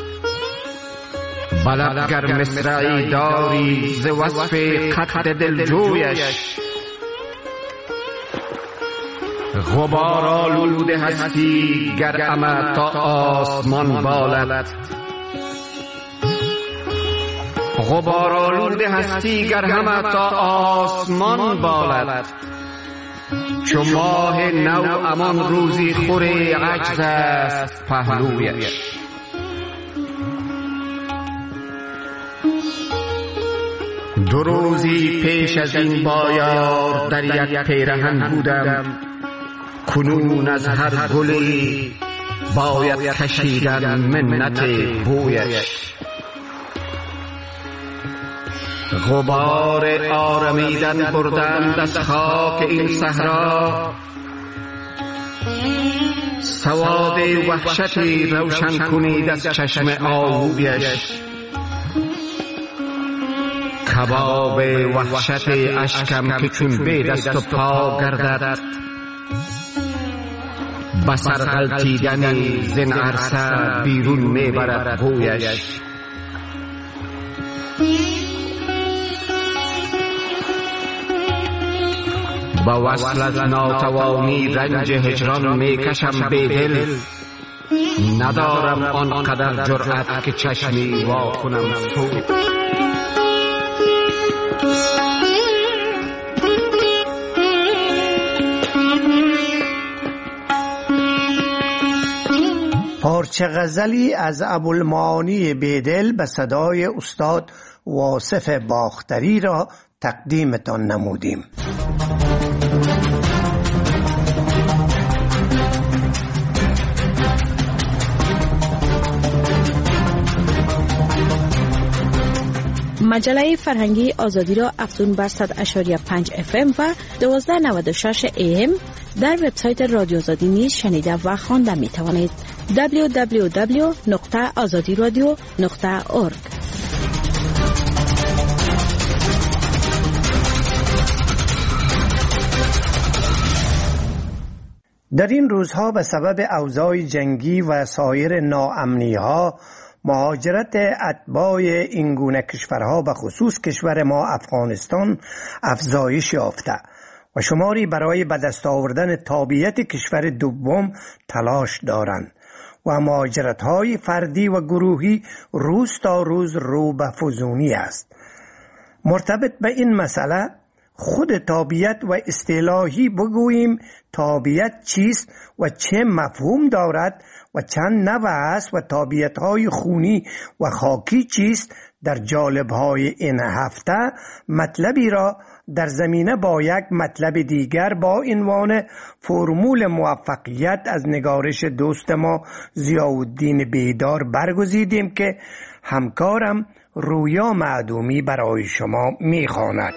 بلد گر مصرعی داری ز وصف قد دلجویش، غبار آلود هستی گر همه تا آسمان بالد. غبار آلود هستی گر همه تا آسمان بالد. چو ماه نو امان روزی خوری عجز است پهلویش. دو روزی پیش از این با یار در یک پیرهن بودم، کنون از هر گلی باید کشیدن منت بویش. غبار آرمیدن بردند از خاک این صحرا، سواد وحشتی روشن کنید از چشم آهویش. کباب وحشت اشکم که چون به دست و پا گردد، بسر غلطیدنی زن عرصه بیرون میبرد بویش. با وصل از ناتوانی رنج هجران میکشم بیدل، ندارم آنقدر جرأت که چشمی وا کنم سوی. پارچه غزلی از ابوالمعانی بیدل به صدای استاد واصف باختری را تقدیمتان نمودیم. مجله فرهنگی آزادی را افزون بر 100.5 FM و 1296 AM در وبسایت رادیو آزادی نیز شنیده و خوانده می توانید. www.azadiradio.org. در این روزها به سبب اوضاع جنگی و سایر ناامنی‌ها مهاجرت اتباع این گونه کشورها به خصوص کشور ما افغانستان افزایش یافته و شماری برای به دست آوردن تابعیت کشور دوم تلاش دارند و مهاجرت‌های فردی و گروهی روز تا روز رو به فزونی است. مرتبط به این مسئله خود تابعیت و اصطلاحی بگوییم تابعیت چیست و چه مفهوم دارد و چند نوع است و تابعیت‌های خونی و خاکی چیست. در جالب‌های این هفته مطلبی را در زمینه با یک مطلب دیگر با عنوان فرمول موفقیت از نگارش دوست ما ضیاءالدین بیدار برگزیدیم که همکارم رویا معدومی برای شما می‌خواند.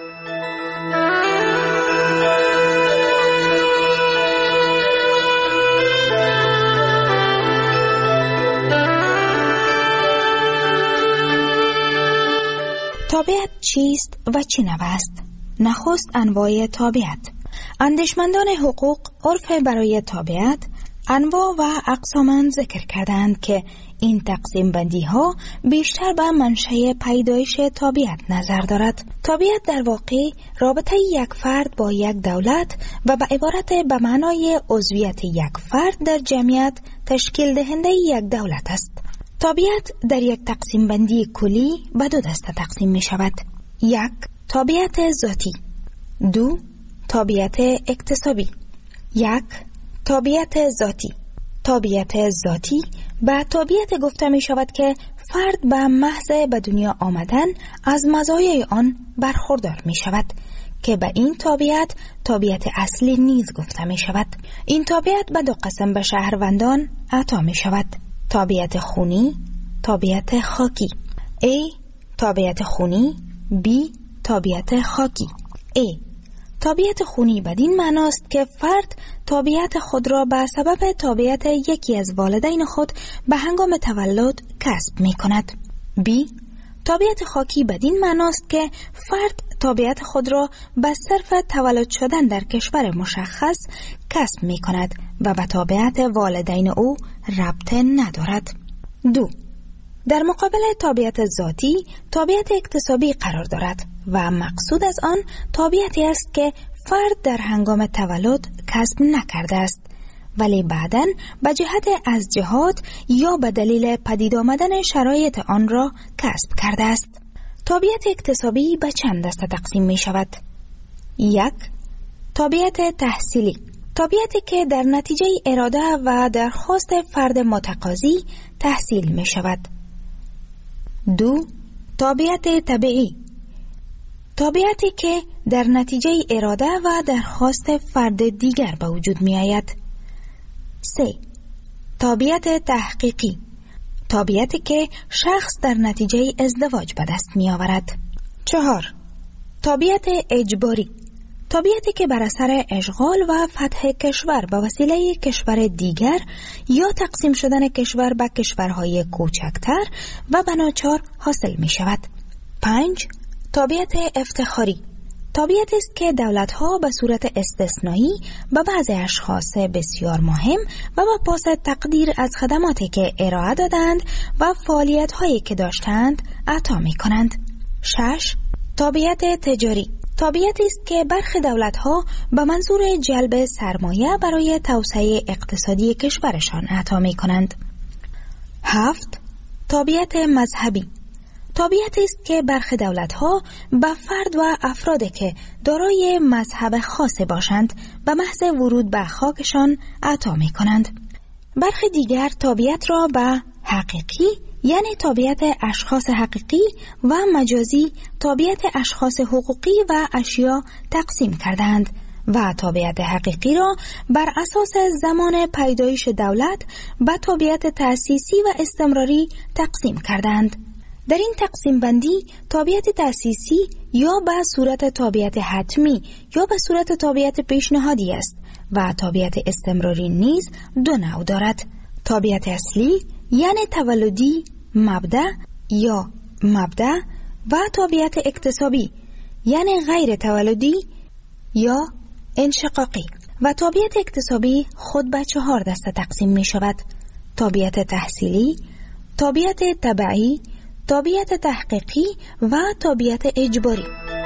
تابعیت چیست و چی نوع است؟ نخست انواع تابعیت. اندیشمندان حقوق عرف برای تابعیت انواع و اقسام ذکر کردند که این تقسیم بندی ها بیشتر به منشأ پیدایش تابعیت نظر دارد. تابعیت در واقع رابطه یک فرد با یک دولت و به عبارت به معنای عضویت یک فرد در جمعیت تشکیل دهنده یک دولت است. تابعیت در یک تقسیم بندی کلی به دو دسته تقسیم می شود. یک، تابعیت ذاتی. دو، تابعیت اکتسابی. یک، تابعیت ذاتی. تابعیت ذاتی به تابعیت گفته می شود که فرد به محض به دنیا آمدن از مزایای آن برخوردار می شود که به این تابعیت اصلی نیز گفته می شود. این تابعیت به دو قسم به شهروندان عطا می شود: تابعیت خونی، تابعیت خاکی. A. تابعیت خونی. B. تابعیت خاکی. A. تابعیت خونی بدین معناست که فرد تابعیت خود را به سبب تابعیت یکی از والدین خود به هنگام تولد کسب می کند. B. تابعیت خاکی بدین معناست که فرد تابعیت خود را به صرف تولد شدن در کشور مشخص کسب می کند و به تابعیت والدین او ربط ندارد. 2. در مقابل تابعیت ذاتی، تابعیت اکتسابی قرار دارد و مقصود از آن تابعیتی است که فرد در هنگام تولد کسب نکرده است ولی بعداً به جهت از جهات یا به دلیل پدید آمدن شرایط آن را کسب کرده است. تابعیت اکتسابی به چند دسته تقسیم می شود. 1. تابعیت تحصیلی. تابعیتی که در نتیجه اراده و درخواست فرد متقاضی تحصیل می شود. 2. تابعیت طبیعی. تابعیتی که در نتیجه اراده و درخواست فرد دیگر به وجود می آید. 3. تابعیت تحقیقی. تابعیتی که شخص در نتیجه ازدواج به دست می آورد. 4. تابعیت اجباری. تابعیتی که بر اثر اشغال و فتح کشور به وسیله کشور دیگر یا تقسیم شدن کشور به کشورهای کوچکتر و بناچار حاصل می شود. 5. تابعیت افتخاری. تابعیتی است که دولت‌ها به صورت استثنایی به بعضی اشخاص بسیار مهم و با پاس تقدیر از خدماتی که ارائه دادند و فعالیت‌هایی که داشتند عطا می‌کنند. 6. تابعیت تجاری. تابعیتی است که برخی دولت‌ها به منظور جلب سرمایه برای توسعه اقتصادی کشورشان عطا می‌کنند. 7. تابعیت مذهبی. تابعیتی است که برخی دولت‌ها به فرد و افرادی که دارای مذهب خاص باشند به محض ورود به خاکشان عطا می‌کنند. برخی دیگر تابعیت را به حقیقی یعنی تابعیت اشخاص حقیقی و مجازی تابعیت اشخاص حقوقی و اشیا تقسیم کردند و تابعیت حقیقی را بر اساس زمان پیدایش دولت به تابعیت تأسیسی و استمراری تقسیم کردند. در این تقسیم بندی تابعیت تأسیسی یا به صورت تابعیت حتمی یا به صورت تابعیت پیشنهادی است و تابعیت استمراری نیز دو نوع دارد: تابعیت اصلی یعنی تولدی مبدأ و تابعیت اکتسابی یعنی غیر تولدی یا انشقاقی. و تابعیت اکتسابی خود به 4 دسته تقسیم می شود: تابعیت تحصیلی، تابعیت تبعی، تابعیت تحقیقی و تابعیت اجباری.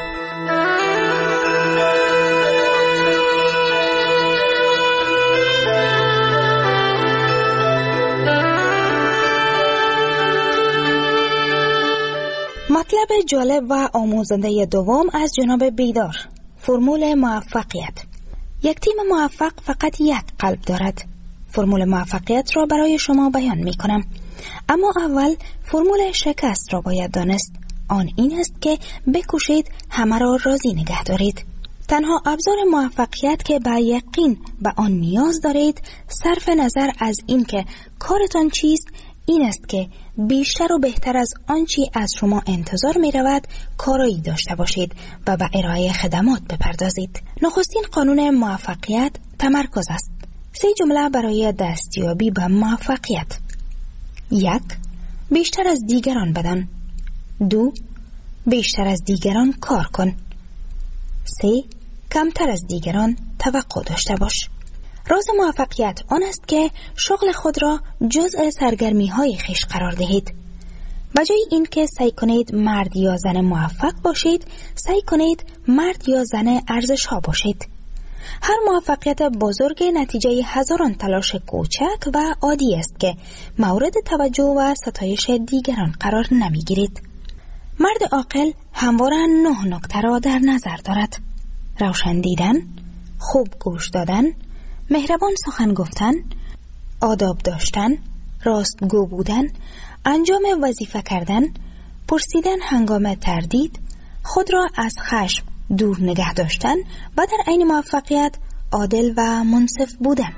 مطلب جالب و آموزنده دوم از جناب بیدار، فرمول موفقیت. یک تیم موفق فقط یک قلب دارد. فرمول موفقیت را برای شما بیان می کنم، اما اول فرمول شکست را باید دانست. آن این است که بکوشید همه را راضی نگه دارید. تنها ابزار موفقیت که با یقین به آن نیاز دارید، صرف نظر از این که کارتان چیست، این است که بیشتر و بهتر از آنچه از شما انتظار می رود کارایی داشته باشید و به ارائه خدمات بپردازید. نخستین قانون موفقیت تمرکز است. 3 جمله برای دستیابی به موفقیت. 1. بیشتر از دیگران بدان. 2. بیشتر از دیگران کار کن. 3. کمتر از دیگران توقع داشته باش. راز موفقیت آن است که شغل خود را جزء سرگرمی های خویش قرار دهید. بجای این که سعی کنید مرد یا زن موفق باشید، سعی کنید مرد یا زن ارزش ها باشید. هر موفقیت بزرگ نتیجه هزاران تلاش کوچک و عادی است که مورد توجه و ستایش دیگران قرار نمی گیرید. مرد عاقل همواره 9 نکته را در نظر دارد: روشن دیدن، خوب گوش دادن، مهربان سخن گفتن، آداب داشتن، راستگو بودن، انجام وظیفه کردن، پرسیدن هنگام تردید، خود را از خشم دور نگه داشتن و در عین موفقیت عادل و منصف بودن.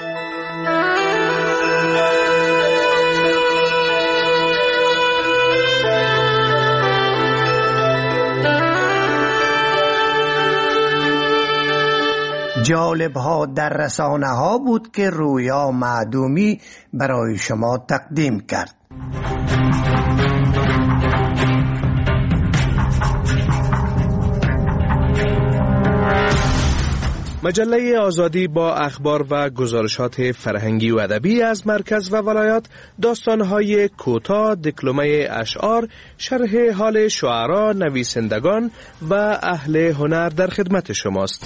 جالب ها در رسانه ها بود که رویا معدومی برای شما تقدیم کرد. مجله آزادی با اخبار و گزارشات فرهنگی و ادبی از مرکز و ولایات، داستان‌های کوتاه، دکلمه اشعار، شرح حال شعرا، نویسندگان و اهل هنر در خدمت شماست.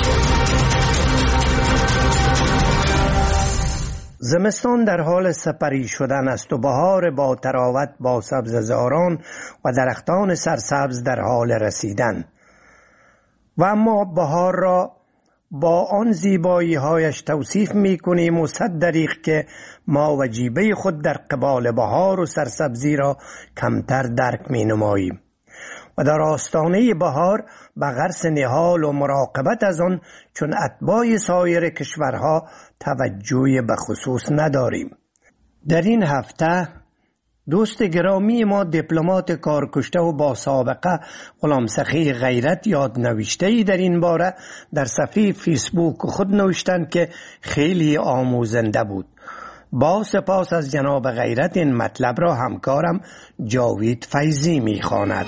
زمستان در حال سپری شدن است و بهار با تراوت با سبززاران و درختان سرسبز در حال رسیدن، و اما بهار را با آن زیبایی هایش توصیف می کنیم و 100 دریغ که ما وجیبه خود در قبال بهار و سرسبزی را کمتر درک می نماییم و در آستانه بهار به غرس نهال و مراقبت از آن چون اتباع سایر کشورها توجه به خصوص نداریم. در این هفته دوست گرامی ما دیپلمات کارکشته و با سابقه غلام سخی غیرت یاد نوشته‌ای در این باره در صفحه فیسبوک خود نوشتند که خیلی آموزنده بود. با سپاس از جناب غیرت این مطلب را همکارم جاوید فیضی می‌خواند.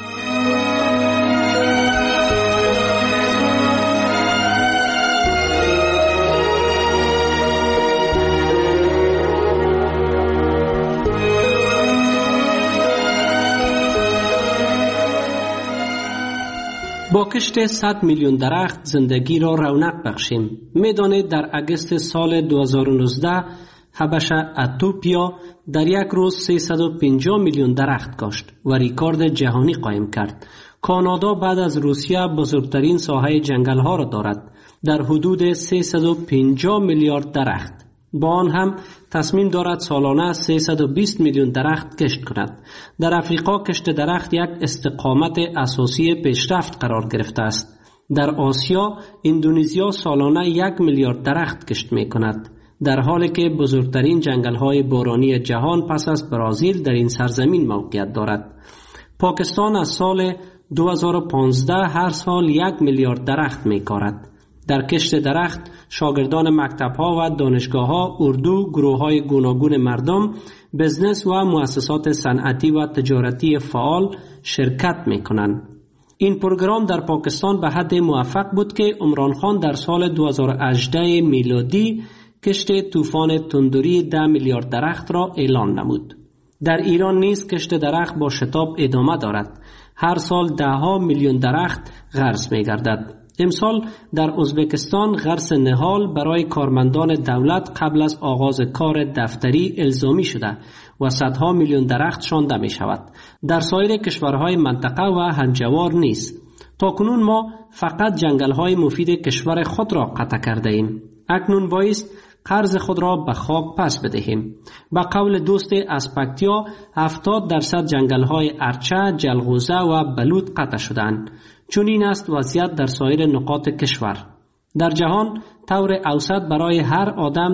با کشت 100 میلیون درخت زندگی را رونق بخشیم. میدانید در اگست سال 2019 حبشه اتوپیا در یک روز 350 میلیون درخت کاشت و ریکورد جهانی قائم کرد. کانادا بعد از روسیه بزرگترین ساحه جنگل ها را دارد، در حدود 350 میلیارد درخت. با آن هم تصمیم دارد سالانه 320 میلیون درخت کشت کند. در افریقا کشت درخت یک استقامت اساسی پیشرفت قرار گرفته است. در آسیا اندونزیا سالانه 1 میلیارد درخت کشت می کند، در حالی که بزرگترین جنگل های بارانی جهان پس از برزیل در این سرزمین موقعیت دارد. پاکستان از سال 2015 هر سال 1 میلیارد درخت می کارد. در کشت درخت شاگردان مکتب‌ها و دانشگاه‌ها، اردو، گروه‌های گوناگون مردم، بزنس و مؤسسات صنعتی و تجارتی فعال شرکت می‌کنند. این پروگرام در پاکستان به حد موفق بود که عمران خان در سال 2018 میلادی کشت طوفان تندری 10 میلیارد درخت را اعلان نمود. در ایران نیز کشت درخت با شتاب ادامه دارد. هر سال 10 میلیون درخت غرس می گردد. امسال در ازبکستان غرس نهال برای کارمندان دولت قبل از آغاز کار دفتری الزامی شده و صدها میلیون درخت شانده می شود. در سایر کشورهای منطقه و همجوار نیست. تاکنون ما فقط جنگل‌های مفید کشور خود را قطع کرده ایم. اکنون بایست قرض خود را به خاک پس بدهیم. به قول دوست اسپکتیا 70% جنگل‌های ارچه، جلغوزه و بلوط قطع شدند. چون این است وضعیت در سایر نقاط کشور. در جهان طور اوسط برای هر آدم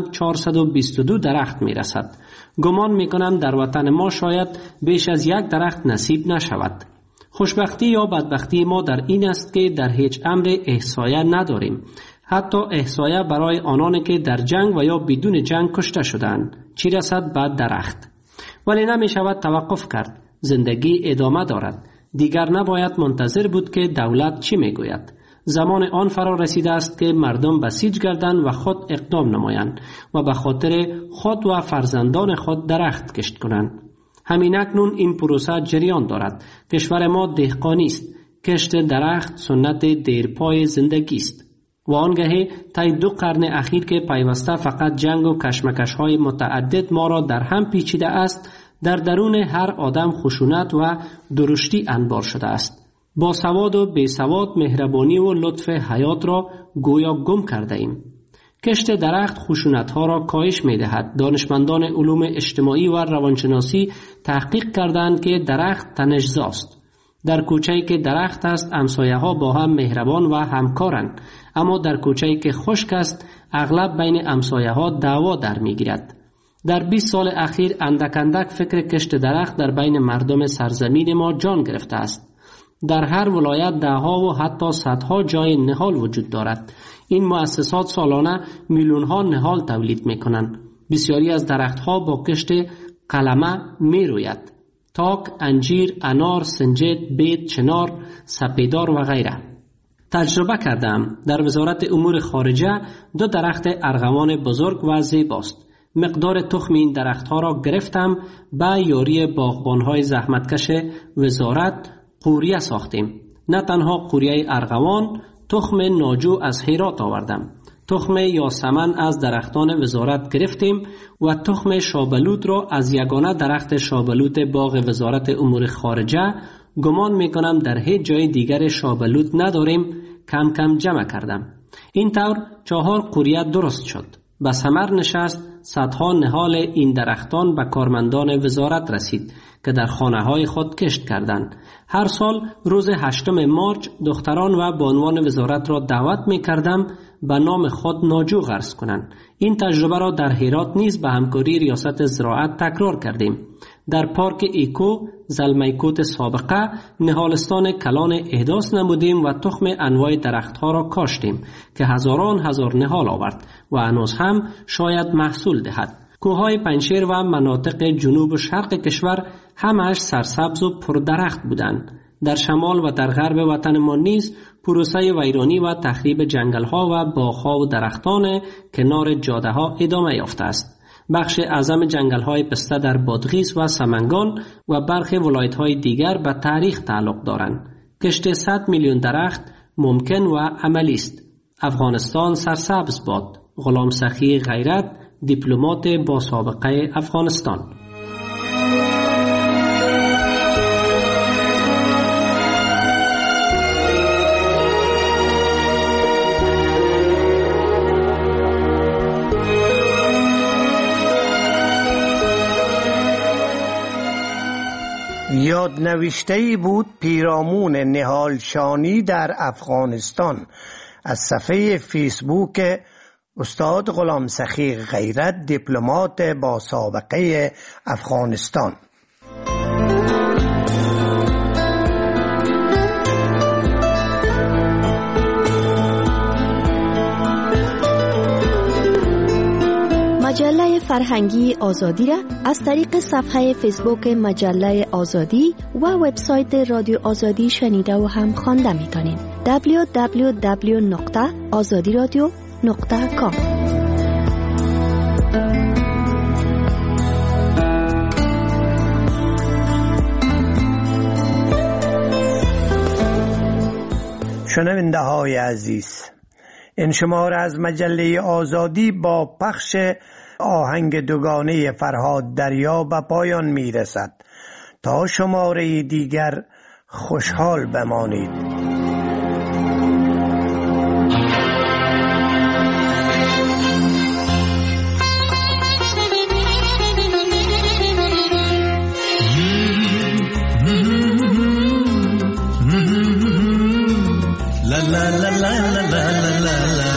422 درخت می رسد. گمان می کنم در وطن ما شاید بیش از 1 درخت نصیب نشود. خوشبختی یا بدبختی ما در این است که در هیچ امر احصایه نداریم. حتی احصایه برای آنانی که در جنگ و یا بدون جنگ کشته شدند. چی رسد به درخت؟ ولی نمی شود توقف کرد. زندگی ادامه دارد. دیگر نباید منتظر بود که دولت چی می گوید. زمان آن فرا رسیده است که مردم بسیج گردند و خود اقدام نمایند و به خاطر خود و فرزندان خود درخت کشت کنند. همین اکنون این پروسه جریان دارد. کشور ما دهقانی است. کشت درخت سنت دیرپای زندگی است. و آنگهی طی 2 قرن اخیر که پیوسته فقط جنگ و کشمکش‌های متعدد ما را در هم پیچیده است، در درون هر آدم خشونت و درشتی انبار شده است. با سواد و بی سواد مهربانی و لطف حیات را گویا گم کرده ایم. کشت درخت خشونت ها را کاهش می دهد. دانشمندان علوم اجتماعی و روانشناسی تحقیق کردند که درخت تنش‌زاست. در کوچه‌ای که درخت است امسایه ها با هم مهربان و همکارند، اما در کوچه‌ای که خشک است اغلب بین امسایه ها دعوا در می گیرد. در 20 سال اخیر اندک اندک فکر کشت درخت در بین مردم سرزمین ما جان گرفته است. در هر ولایت 10 و حتی 100 جای نهال وجود دارد. این مؤسسات سالانه میلیون ها نهال تولید می کنند. بسیاری از درخت ها با کشت قلمه می روید. تاک، انجیر، انار، سنجد، بید، چنار، سپیدار و غیره. تجربه کردم. در وزارت امور خارجه 2 درخت ارغوان بزرگ و زیباست. مقدار تخم این درختها را گرفتم، با یاری باغبانهای زحمتکش وزارت قوریه ساختیم. نه تنها قوریه ارغوان، تخم ناجو از هرات آوردم. تخم یاسمن از درختان وزارت گرفتیم و تخم شابلوط را از یگانه درخت شابلوط باغ وزارت امور خارجه، گمان میکنم در هیچ جای دیگر شابلوط نداریم، کم کم جمع کردم. این طور 4 قوریه درست شد. به ثمر نشست. صدها نهال این درختان به کارمندان وزارت رسید که در خانه های خود کشت کردند. هر سال روز 8 مارچ دختران و بانوان وزارت را دعوت می کردم به نام خود ناجو غرس کنند. این تجربه را در هرات نیز به همکاری ریاست زراعت تکرار کردیم. در پارک ایکو زلمیکوت سابقه نهالستان کلان احداث نمودیم و تخم انواع درختها را کاشتیم که هزاران هزار نهال آورد و هنوز هم شاید محصول دهد. کوههای پنجشیر و مناطق جنوب و شرق کشور همش سرسبز و پردرخت بودند. در شمال و در غرب وطن ما نیز پروسه ویرانی و تخریب جنگل‌ها و باغ‌ها و درختان کنار جاده‌ها ادامه یافته است. بخش اعظم جنگل‌های پسته در بادغیس و سمنگان و برخی ولایت‌های دیگر به تاریخ تعلق دارند. کشت 100 میلیون درخت ممکن و عملی است. افغانستان سرسبز باد. غلام سخی غیرت، دیپلمات با سابقه افغانستان. یادنوشته‌ای بود پیرامون نهالشانی در افغانستان از صفحه فیسبوک استاد غلام سخی غیرت، دیپلمات با سابقه افغانستان. مجله فرهنگی آزادی را از طریق صفحه فیسبوک مجله آزادی و وبسایت رادیو آزادی شنیده و هم خوانده می‌تونید. www.azadiradio.com. شنونده های عزیز، این شماره از مجله آزادی با پخش آهنگ دوگانه فرهاد دریا به پایان می رسد. تا شماره دیگر خوشحال بمانید. La la la la la la la la.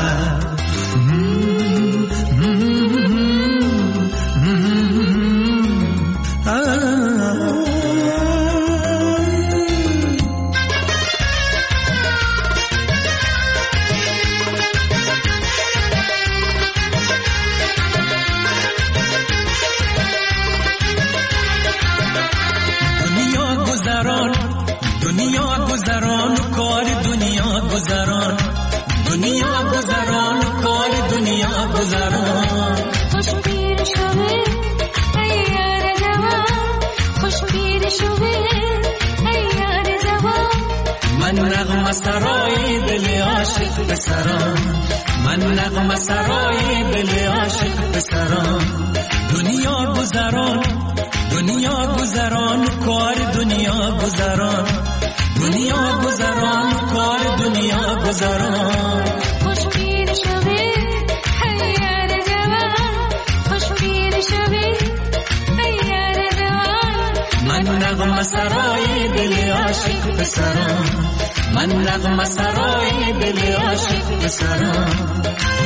سرای دل عاشق بسران، من نغمه سرای دل عاشق بسران. دنیا گذران، دنیا گذران، کار دنیا گذران، دنیا گذران، کار دنیا گذران. خوش پیر شوی هیار جوان، خوش پیر شوی هیار جوان. من نغمه سرای دل عاشق بسران، من نغمه سرای دل عاشق بسران.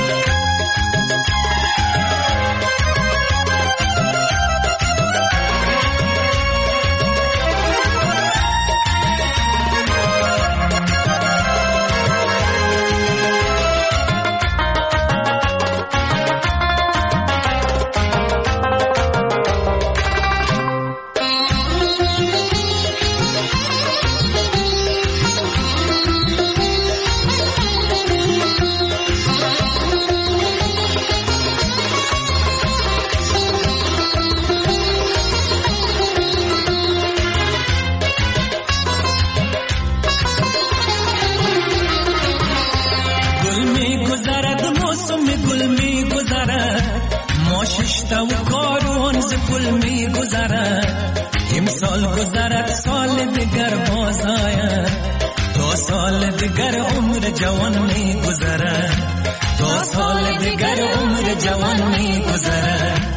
و کاروان ز پل می گذرد، امسال گذرد سال دیگر باز آید، تا سال دیگر عمر جوان می گذرد، تا سال دیگر عمر جوان می گذرد.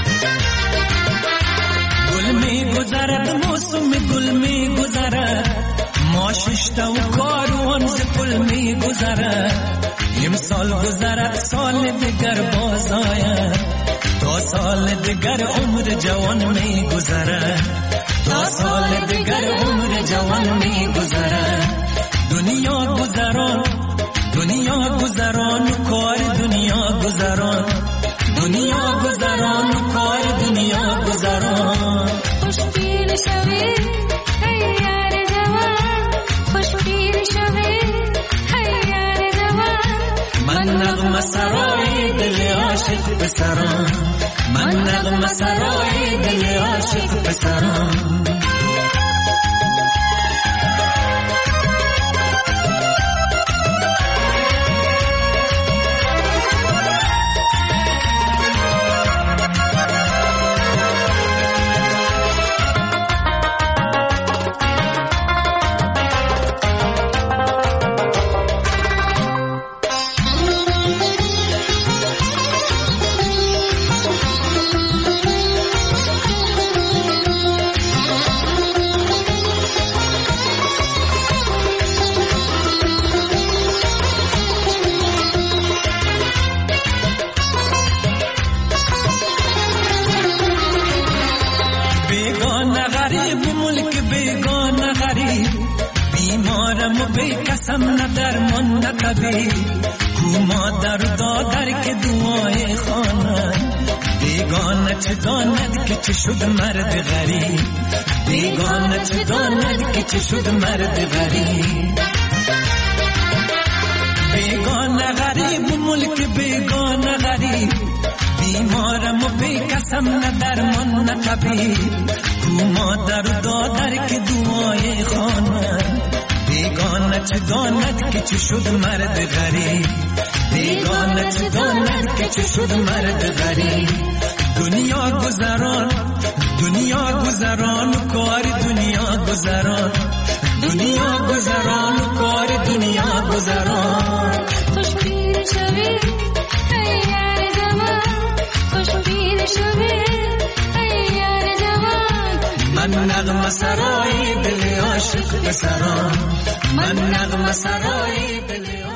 گل می گذرد موسم گل می گذرد، ما ششتا و کاروان ز پل می گذرد، امسال گذرد سال دیگر باز آید، تا سال دیگر عمر جوان می گذرد، تا سال دیگر عمر جوان می گذرد. دنیا گذران، دنیا گذران، کار دنیا گذران، دنیا گذران، کار دنیا گذران. خوش پیر شوی هیار جوان، خوش پیر شوی هیار جوان. من نغمه سرای دل عاشق بسران، من نغمه سرای دل عاشق بسران. بیکسم نه درمان نه طبیب، کو مادر دادر که دعای خواند، بیگانه چه داند که چه شد مرد غریب، بیگانه چه داند که چه شد مرد غریب. بیگانه غریب ملک بیگانه غریب، بیمارم و بیکسم نه درمان نه طبیب، کو مادر دادر که دعای خواند، بیگانه چه داند که چه شد مرد غریب بیگانه چه داند که چه شد مرد غریب دنیا گذران و کار دنیا گذران دنیا گذران و کار دنیا گذران خوش پیر شوی ای یار جوان خوش پیر شوی ای یار جوان من نغمه سرای دل عاشق پسران من نغمه سرای دل